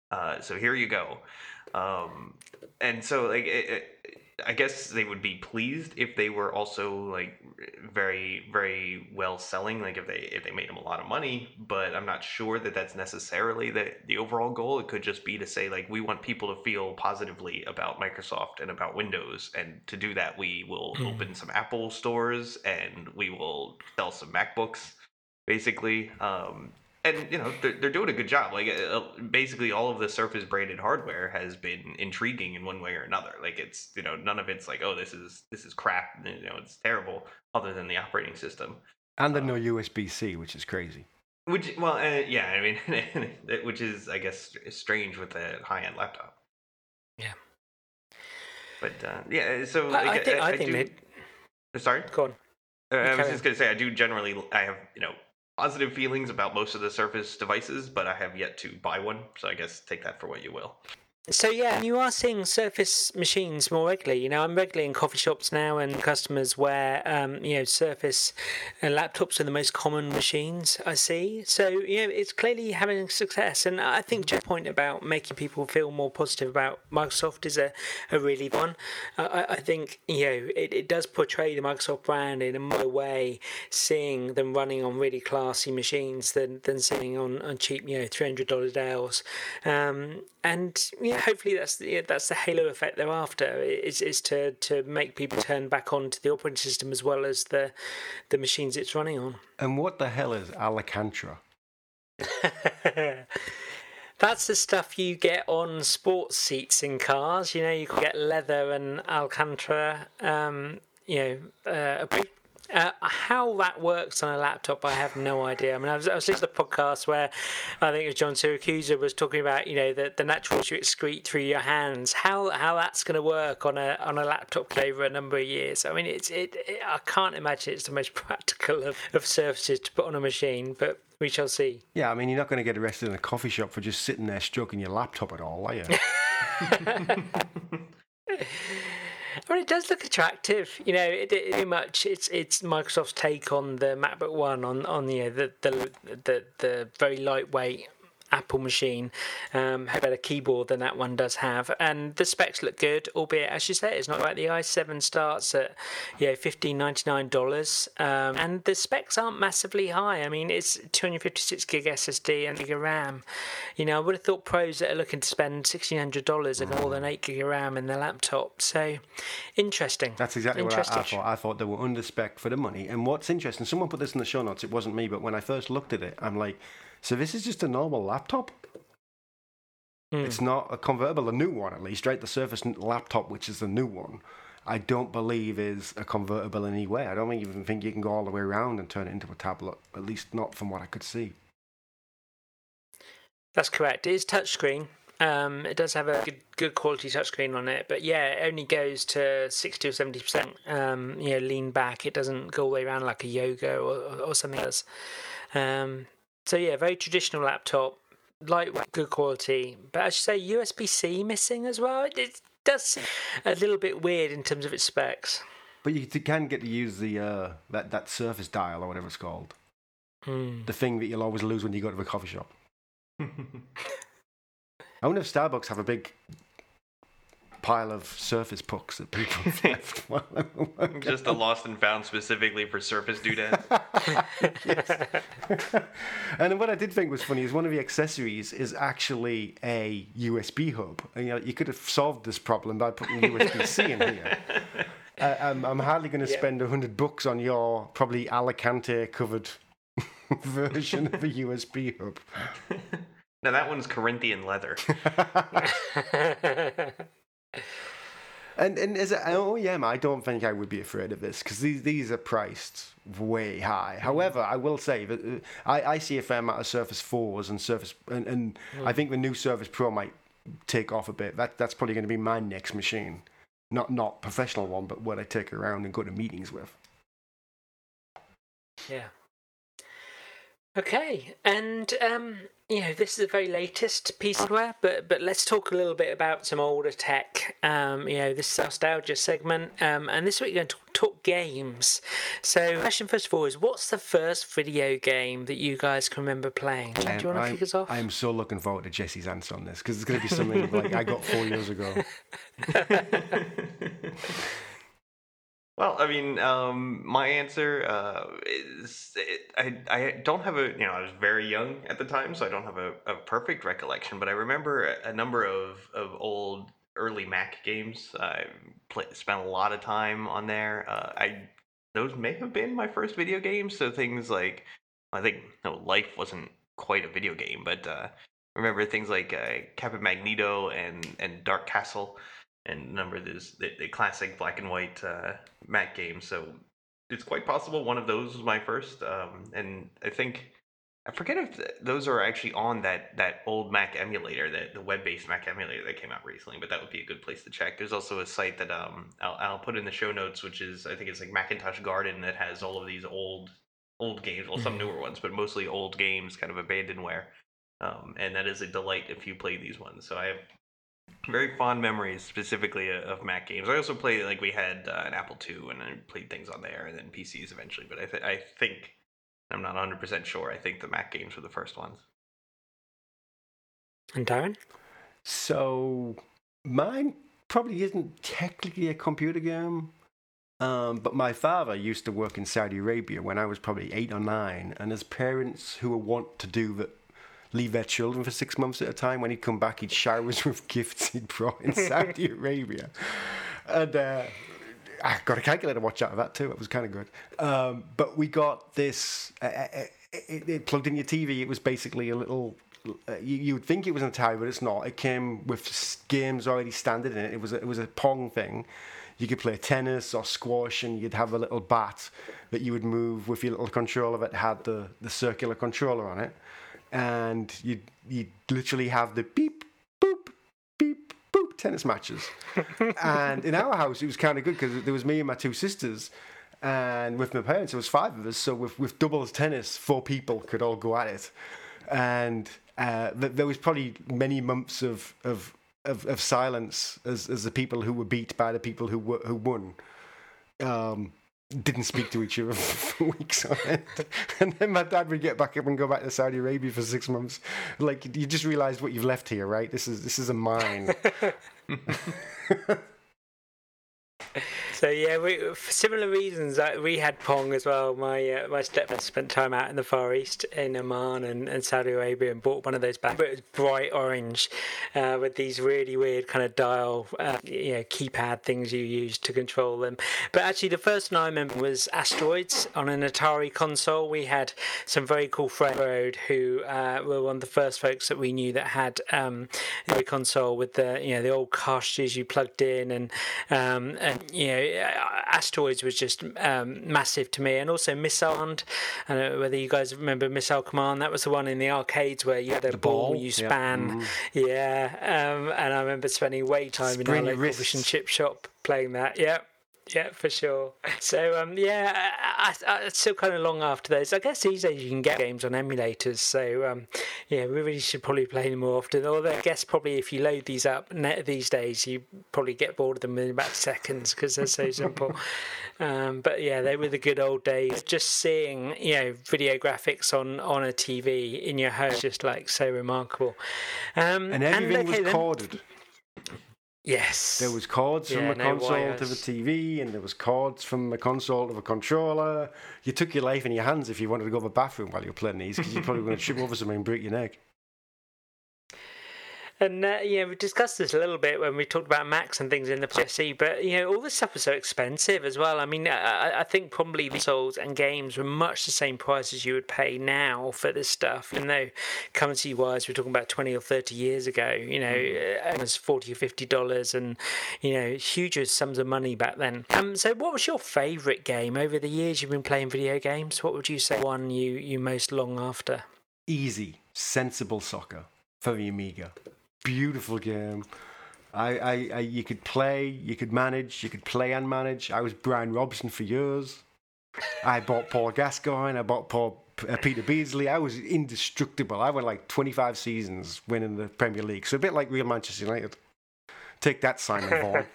Uh, so here you go. Um, and so like it, it, I guess they would be pleased if they were also like very very well selling, like if they if they made them a lot of money. But I'm not sure that that's necessarily the the overall goal. It could just be to say like we want people to feel positively about Microsoft and about Windows, and to do that we will Mm. open some Apple stores and we will sell some MacBooks, basically. Um, and you know they're, they're doing a good job. Like uh, basically all of the Surface branded hardware has been intriguing in one way or another. Like it's, you know, none of it's like, oh, this is this is crap, you know, it's terrible, other than the operating system. And the Um, no U S B C, which is crazy. which well uh, yeah, I mean which is I guess strange with a high end laptop. Yeah. But uh, yeah, so I, like, I think I, I think do. they, Sorry. go on. Uh, I was carry just gonna say I do generally I have, you know, positive feelings about most of the Surface devices, but I have yet to buy one, so I guess take that for what you will. So yeah, you are seeing Surface machines more regularly. You know, I'm regularly in coffee shops now, and customers where um, you know Surface and laptops are the most common machines I see. So you know, it's clearly having success. And I think Jeff's point about making people feel more positive about Microsoft is a, a really one. Uh, I, I think you know it, it does portray the Microsoft brand in a more way, seeing them running on really classy machines than than sitting on, on cheap, you know, three hundred dollars Dells. Um, and you know, hopefully that's the that's the halo effect they're after, is is to, to make people turn back onto the operating system as well as the the machines it's running on. And what the hell is Alcantara? That's the stuff you get on sports seats in cars. You know, you can get leather and Alcantara. Um, you know, uh, Uh, how that works on a laptop, I have no idea. I mean, I was, I was listening to a podcast where I think it was John Siracusa was talking about, you know, the, the natural you excrete through your hands. How how that's going to work on a on a laptop over a number of years. I mean, it's it, it. I can't imagine it's the most practical of, of surfaces to put on a machine, but we shall see. Yeah, I mean, you're not going to get arrested in a coffee shop for just sitting there stroking your laptop at all, are you? I mean, it does look attractive. You know, it, it, pretty much it's it's Microsoft's take on the MacBook One on on you know, the the the the very lightweight Apple machine, um, have a better keyboard than that one does have, and the specs look good. Albeit, as you say, it's not like the i seven starts at you know fifteen ninety nine dollars, um, and the specs aren't massively high. I mean, it's two hundred fifty six gig S S D and gig of RAM. You know, I would have thought pros that are looking to spend sixteen hundred dollars are more than eight gig of RAM in their laptop. So, interesting. That's exactly interesting. what I, I thought. I thought they were under spec for the money. And what's interesting, someone put this in the show notes. It wasn't me, but when I first looked at it, I'm like, so this is just a normal laptop? Mm. It's not a convertible, a new one at least, right? The Surface laptop, which is the new one, I don't believe is a convertible in any way. I don't even think you can go all the way around and turn it into a tablet, at least not from what I could see. That's correct. It is touchscreen. Um, it does have a good, good quality touchscreen on it, but yeah, it only goes to sixty or seventy percent. Um, you know, lean back. It doesn't go all the way around like a Yoga or, or something else. Um, so yeah, very traditional laptop, lightweight, good quality. But I should say U S B C missing as well. It, it does seem a little bit weird in terms of its specs. But you can get to use the uh, that that Surface dial or whatever it's called, mm. the thing that you'll always lose when you go to a coffee shop. I wonder if Starbucks have a big pile of Surface pucks that people have left. Just a lost and found specifically for Surface doodads. And what I did think was funny is one of the accessories is actually a U S B hub. And, you know, you could have solved this problem by putting U S B C in here. Uh, I'm, I'm hardly going to yeah. spend a hundred bucks on your probably Alicante covered version of a U S B hub. Now that one's Corinthian leather. and and as a O E M, I don't think I would be afraid of this because these these are priced way high. However, I will say that uh, I, I see a fair amount of Surface fours and Surface, and, and mm. I think the new Surface Pro might take off a bit. That that's probably going to be my next machine, not not professional one, but what I take around and go to meetings with. Yeah. Okay, and um, you know, this is the very latest piece of hardware, but but let's talk a little bit about some older tech. Um, you know, this nostalgia segment, um, and this week we're going to talk games. So, the question first of all is, what's the first video game that you guys can remember playing? Jack, do you want to kick us off? I'm so looking forward to Jesse's answer on this because it's going to be something like I got four years ago. Well, I mean, um, my answer uh, is it, I I don't have a you know I was very young at the time, so I don't have a, a perfect recollection. But I remember a, a number of, of old early Mac games. I play, spent a lot of time on there. Uh, I those may have been my first video games. So things like I think no Life wasn't quite a video game, but uh, I remember things like uh, Captain Magneto and and Dark Castle. And a number of these the, the classic black and white uh, Mac games. So it's quite possible one of those was my first. Um, and I think I forget if th- those are actually on that that old Mac emulator, that the web-based Mac emulator that came out recently. But that would be a good place to check. There's also a site that um I'll, I'll put in the show notes, which is I think it's like Macintosh Garden, that has all of these old old games, well some newer ones, but mostly old games, kind of abandonware. Um, and that is a delight if you play these ones. So I have very fond memories specifically of Mac games. I also played, like, we had uh, an Apple two, and I played things on there, and then P Cs eventually. But I, th- I think, I'm not one hundred percent sure, I think the Mac games were the first ones. And Darren? So, mine probably isn't technically a computer game, um, but my father used to work in Saudi Arabia when I was probably eight or nine, and as parents who were wont to do that, leave their children for six months at a time. When he'd come back, he'd shower us with gifts he'd brought in Saudi Arabia. And uh, I got a calculator watch out of that too. It was kind of good. Um, but we got this, uh, it, it plugged in your T V. It was basically a little, uh, you, you would think it was an Atari, but it's not. It came with games already standard in it. It was a, it was a Pong thing. You could play tennis or squash, and you'd have a little bat that you would move with your little controller that had the, the circular controller on it. And you you literally have the beep, boop, beep, boop tennis matches. And in our house, it was kind of good because there was me and my two sisters, and with my parents, there was five of us. So with, with doubles tennis, four people could all go at it. And uh, th- there was probably many months of of, of, of silence as, as the people who were beat by the people who were, who won. Um, didn't speak to each other for weeks on end. And then my dad would get back up and go back to Saudi Arabia for six months. Like, you just realised what you've left here, right? This is this is a mine. So yeah, we, for similar reasons, uh, we had Pong as well. My uh, my stepdad spent time out in the Far East, in Oman and, and Saudi Arabia, and bought one of those back. But it was bright orange, uh, with these really weird kind of dial, uh, you know, keypad things you use to control them. But actually, the first one I remember was Asteroids on an Atari console. We had some very cool friends who uh, were one of the first folks that we knew that had um, a console with the you know the old cartridges you plugged in, and um, and you know. Asteroids was just um, massive to me, and also Missile Command. I don't know whether you guys remember Missile Command. That was the one in the arcades where you had a the ball, ball you span. yeah, mm-hmm. yeah. Um, and I remember spending way time Sprain in our local fish and chip shop playing that. Yeah. Yeah, for sure. So, um, yeah, I, I, I still kind of long after those. I guess these days you can get games on emulators. So, um, yeah, we really should probably play them more often. Although I guess probably if you load these up these days, you probably get bored of them in about seconds because they're so simple. Um, but yeah, they were the good old days. Just seeing, you know, video graphics on, on a T V in your home is just like so remarkable. Um, and everything and, okay, was corded. Yes. There was cords yeah, from the no console wires. to the T V, and there was cords from the console to the controller. You took your life in your hands if you wanted to go to the bathroom while you were playing these, because you're probably going to trip over something and break your neck. And uh, yeah, we discussed this a little bit when we talked about Macs and things in the P C, but you know, all this stuff was so expensive as well. I mean, I, I think probably consoles and games were much the same price as you would pay now for this stuff. Even though currency-wise, we're talking about twenty or thirty years ago. You know, it was forty or fifty dollars, and you know, huge sums of money back then. Um, so, what was your favourite game over the years you've been playing video games? What would you say one you you most long after? Easy, sensible soccer for the Amiga. Beautiful game. I, I, I, you could play, you could manage, you could play and manage. I was Brian Robson for years. I bought Paul Gascoigne. I bought Paul uh, Peter Beardsley. I was indestructible. I went like twenty-five seasons winning the Premier League. So a bit like real Manchester United. Take that, Simon Vaughan.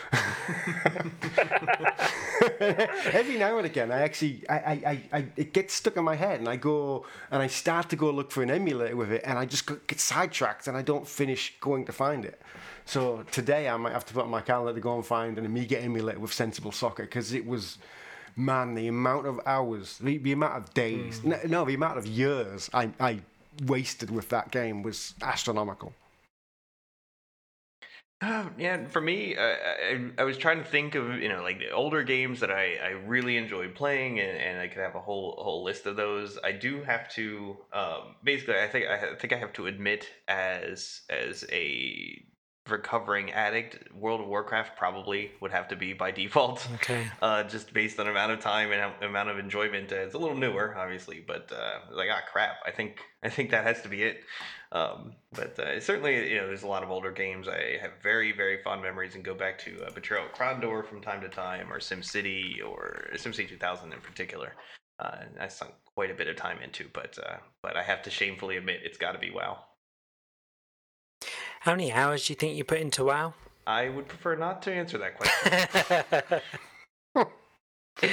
Every now and again, I actually, I, I, I, it gets stuck in my head, and I go, and I start to go look for an emulator with it, and I just get sidetracked, and I don't finish going to find it. So today, I might have to put on my calendar to go and find an Amiga emulator with Sensible Soccer, because it was, man, the amount of hours, the, the amount of days, mm. no, no, the amount of years I, I wasted with that game was astronomical. Uh, yeah, for me, uh, I, I was trying to think of, you know, like the older games that I, I really enjoyed playing, and, and I could have a whole a whole list of those. I do have to, um, basically, I think I think I have to admit, as as a recovering addict, World of Warcraft probably would have to be by default. Okay. Uh, just based on amount of time and amount of enjoyment. Uh, it's a little newer, obviously, but uh, like ah crap, I think I think that has to be it. Um, but uh, certainly, you know, there's a lot of older games I have very, very fond memories, and go back to uh, Betrayal at Krondor from time to time, or SimCity, or SimCity two thousand in particular. Uh, I sunk quite a bit of time into, but uh, but I have to shamefully admit, it's got to be WoW. How many hours do you think you put into WoW? I would prefer not to answer that question.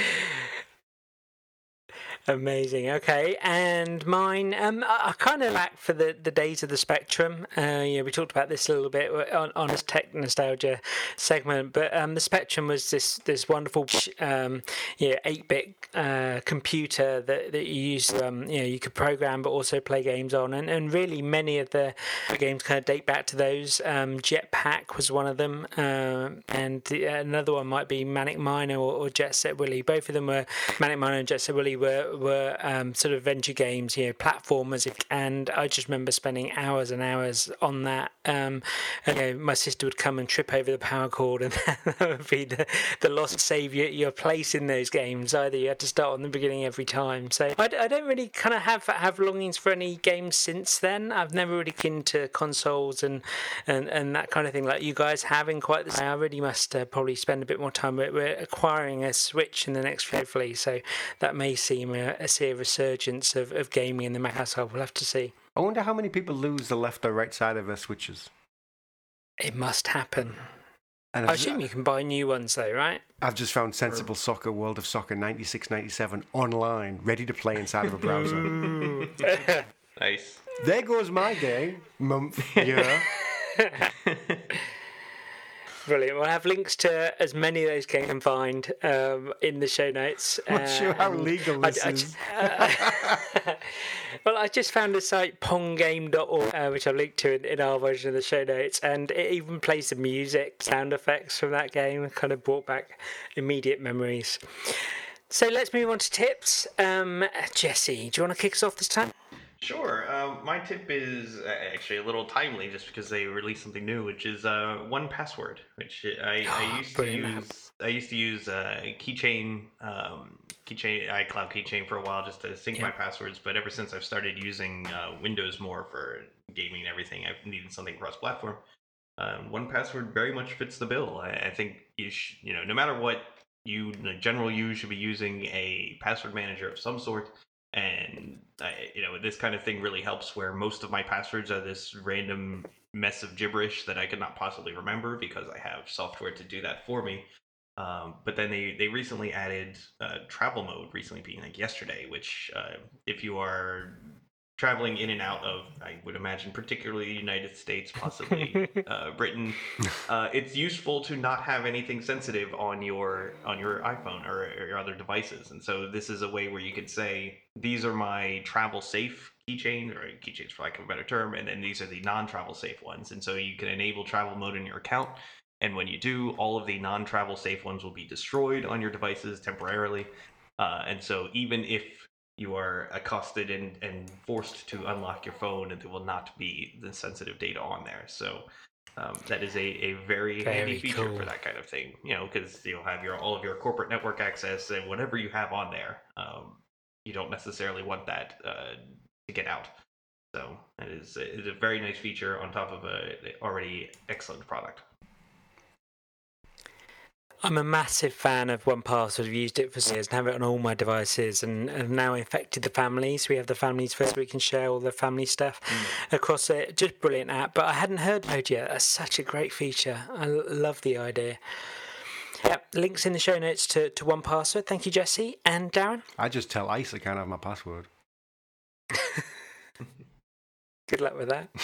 Amazing. Okay, and mine. Um, I, I kind of lack for the, the days of the Spectrum. Uh, yeah, we talked about this a little bit on on this tech nostalgia segment, but um, the Spectrum was this this wonderful, um, yeah, eight bit uh, computer that that you used. Um, you know, you could program but also play games on, and, and really many of the games kind of date back to those. Um, Jetpack was one of them, um, and the, another one might be Manic Miner or, or Jet Set Willy. Both of them were Manic Miner and Jet Set Willy were. were um, sort of adventure games, you know, platformers, and I just remember spending hours and hours on that. Um, and, you know, my sister would come and trip over the power cord, and that would be the, the lost save your, your place in those games. Either you had to start on the beginning every time. So I, I don't really kind of have have longings for any games since then. I've never really been into consoles and, and, and that kind of thing like you guys have in quite the way. I really must uh, probably spend a bit more time. We're, we're acquiring a Switch in the next few, hopefully, so that may seem a, a see a resurgence of, of gaming in the Mac household. We'll have to see. I wonder how many people lose the left or right side of their Switches. It must happen. And I assume you can buy new ones though, right? I've just found Sensible Soccer World of Soccer ninety-six ninety-seven online, ready to play inside of a browser. Nice. There goes my day, month, year. Brilliant. We'll have links to as many of those games can find um, in the show notes. I'm not uh, sure how legal this I, I, is. Uh, well, I just found a site, pong game dot org, uh, which I've linked to in, in our version of the show notes, and it even plays the music, sound effects from that game, kind of brought back immediate memories. So let's move on to tips. Um, Jesse, do you want to kick us off this time? Sure. Um, my tip is actually a little timely, just because they released something new, which is uh, one Password, which I, I used to use. I used to use uh, Keychain, um, Keychain, iCloud Keychain for a while just to sync yeah. my passwords. But ever since I've started using uh, Windows more for gaming and everything, I've needed something cross-platform. Um, one Password very much fits the bill. I, I think you, sh- you know, no matter what you, in general, you should be using a password manager of some sort. And, I, you know, this kind of thing really helps, where most of my passwords are this random mess of gibberish that I could not possibly remember because I have software to do that for me. Um, but then they, they recently added uh, travel mode, recently being like yesterday, which uh, if you are traveling in and out of, I would imagine, particularly the United States, possibly uh, Britain, uh, it's useful to not have anything sensitive on your on your iPhone or, or your other devices. And so this is a way where you could say, these are my travel safe keychains, or keychains for lack of a better term, and then these are the non-travel safe ones. And so you can enable travel mode in your account. And when you do, all of the non-travel safe ones will be destroyed on your devices temporarily. Uh, and so even if you are accosted and, and forced to unlock your phone, and there will not be the sensitive data on there. So um, that is a, a very, very handy feature cool. for that kind of thing, you know, because you'll have your all of your corporate network access and whatever you have on there. Um, you don't necessarily want that uh, to get out. So it is, it is a very nice feature on top of a already excellent product. I'm a massive fan of one password. I've used it for years and have it on all my devices, and have now infected the families. We have the families first, we can share all the family stuff mm. across it. Just brilliant app. But I hadn't heard of it yet. That's such a great feature. I love the idea. Yep, links in the show notes to, to one password. Thank you, Jesse. And Darren? I just tell ICE I can't have my password. Good luck with that.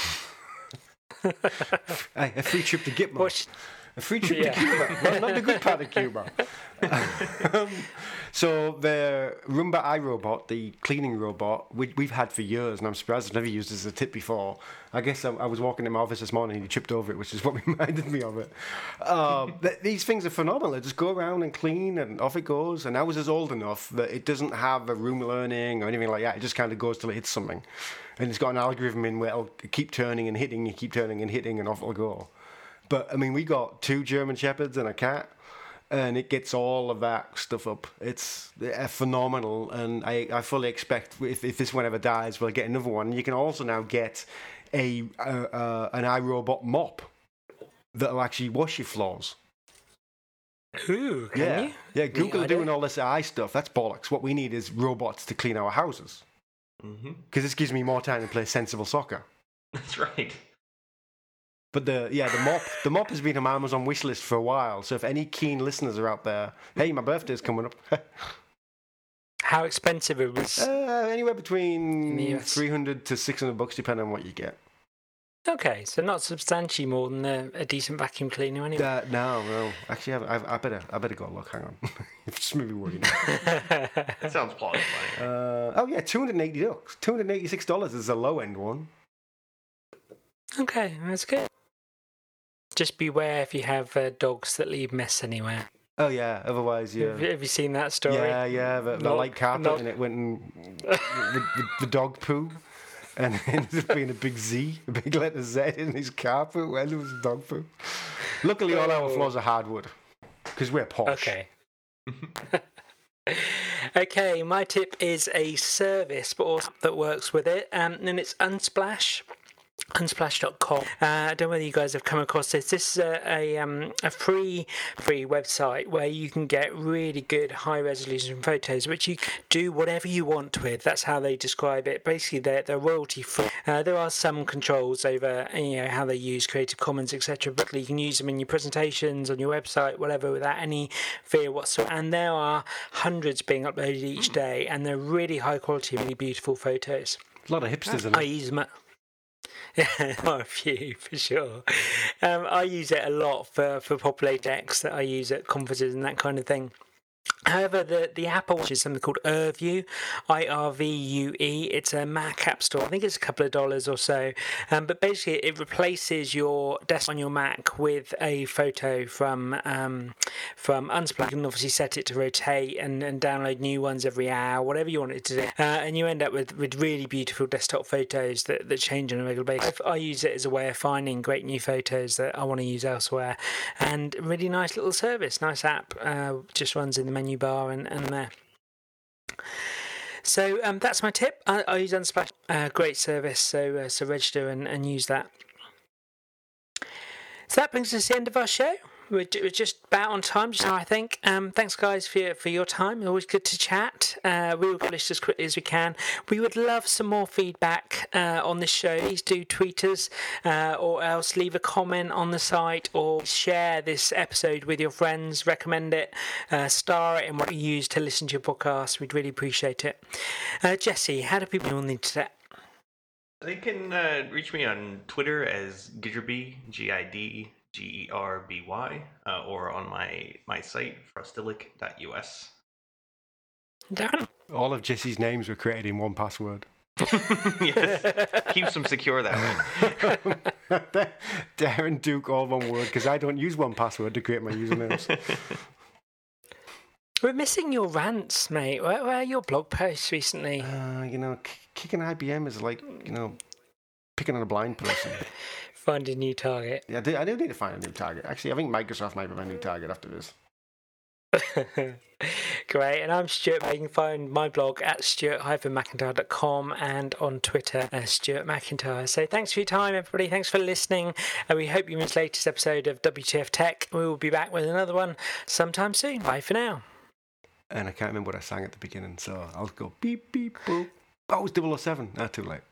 Hey, a free trip to Gitmo. A free trip yeah. to Cuba. Well, not the good part of Cuba. um, so the Roomba iRobot, the cleaning robot, we, we've had for years, and I'm surprised I've never used it as a tip before. I guess I, I was walking in my office this morning and he tripped over it, which is what reminded me of it. Um, th- these things are phenomenal. They just go around and clean, and off it goes. And ours is old enough that it doesn't have a room learning or anything like that. It just kind of goes till it hits something. And it's got an algorithm in where it'll keep turning and hitting, you keep turning and hitting, and off it'll go. But, I mean, we got two German Shepherds and a cat, and it gets all of that stuff up. It's uh, phenomenal, and I, I fully expect if, if this one ever dies, we'll get another one. You can also now get a uh, uh, an iRobot mop that'll actually wash your floors. Ooh, can yeah. you? Yeah, Google doing all this A I stuff, that's bollocks. What we need is robots to clean our houses. Because mm-hmm. this gives me more time to play sensible soccer. That's right. But the yeah the mop the mop has been on my Amazon wish list for a while. So if any keen listeners are out there, hey, my birthday's coming up. How expensive it was? Uh, anywhere between three hundred to six hundred bucks, depending on what you get. Okay, so not substantially more than a, a decent vacuum cleaner, anyway. Uh, no, no. Actually, I, I, I better I better go look. Hang on, it's maybe worrying. That sounds plausible. Uh, oh yeah, two hundred eighty bucks. Two hundred eighty-six dollars is a low end one. Okay, that's good. Just beware if you have uh, dogs that leave mess anywhere. Oh yeah, otherwise yeah. Have, have you seen that story? Yeah, yeah. The, the not, light carpet not... and it went and the, the, the dog poo, and it ended up being a big Z, a big letter Z in his carpet when there was dog poo. Luckily, all our floors are hardwood because we're posh. Okay. Okay, my tip is a service, but also that works with it, um, and it's Unsplash. Unsplash dot com. Uh, I don't know whether you guys have come across this. This is a a, um, a free free website where you can get really good high resolution photos, which you can do whatever you want with. That's how they describe it. Basically, they're they're royalty free. Uh, there are some controls over you know how they use Creative Commons, et cetera. But you can use them in your presentations, on your website, whatever, without any fear whatsoever. And there are hundreds being uploaded each day, and they're really high quality, really beautiful photos. A lot of hipsters in it. I use them. Yeah, a few for sure. Um, I use it a lot for, for popular decks that I use at conferences and that kind of thing. However, the, the Apple Watch is something called IRVUE, I R V U E. It's a Mac App Store. I think it's a couple of dollars or so. Um, but basically, it replaces your desktop on your Mac with a photo from um, from Unsplash. You can obviously set it to rotate and, and download new ones every hour, whatever you want it to do. Uh, and you end up with, with really beautiful desktop photos that, that change on a regular basis. I use it as a way of finding great new photos that I want to use elsewhere. And really nice little service, nice app. Uh, just runs in the menu bar and, and there. So um, that's my tip. I, I use Unsplash. Uh, great service. So uh, so register and, and use that. So that brings us to the end of our show. We're, we're just about on time just now, I think. Um, thanks, guys, for your, for your time. Always good to chat. Uh, we will publish as quickly as we can. We would love some more feedback uh, on this show. Please do tweet us uh, or else leave a comment on the site or share this episode with your friends. Recommend it. Uh, star it in what you use to listen to your podcast. We'd really appreciate it. Uh, Jesse, how do people on the internet? They can uh, reach me on Twitter as Gidgerby, G I D G E R B Y, uh, or on my, my site, frostilic dot U S. Darren? All of Jesse's names were created in one password. Yes, keeps them secure that way. Darren Duke, all one word, because I don't use one password to create my usernames. We're missing your rants, mate. Where, where are your blog posts recently? Uh, you know, k- kicking I B M is like, you know, picking on a blind person. Find a new target. Yeah, I do, I do need to find a new target. Actually, I think Microsoft might be my new target after this. Great, and I'm Stuart. You can find my blog at stuart dash mcintyre dot com and on Twitter as Stuart McIntyre. So thanks for your time, everybody. Thanks for listening, and we hope you missed the latest episode of W T F Tech. We will be back with another one sometime soon. Bye for now. And I can't remember what I sang at the beginning, so I'll go beep, beep, boop. Oh, it was double oh seven. Ah, too late.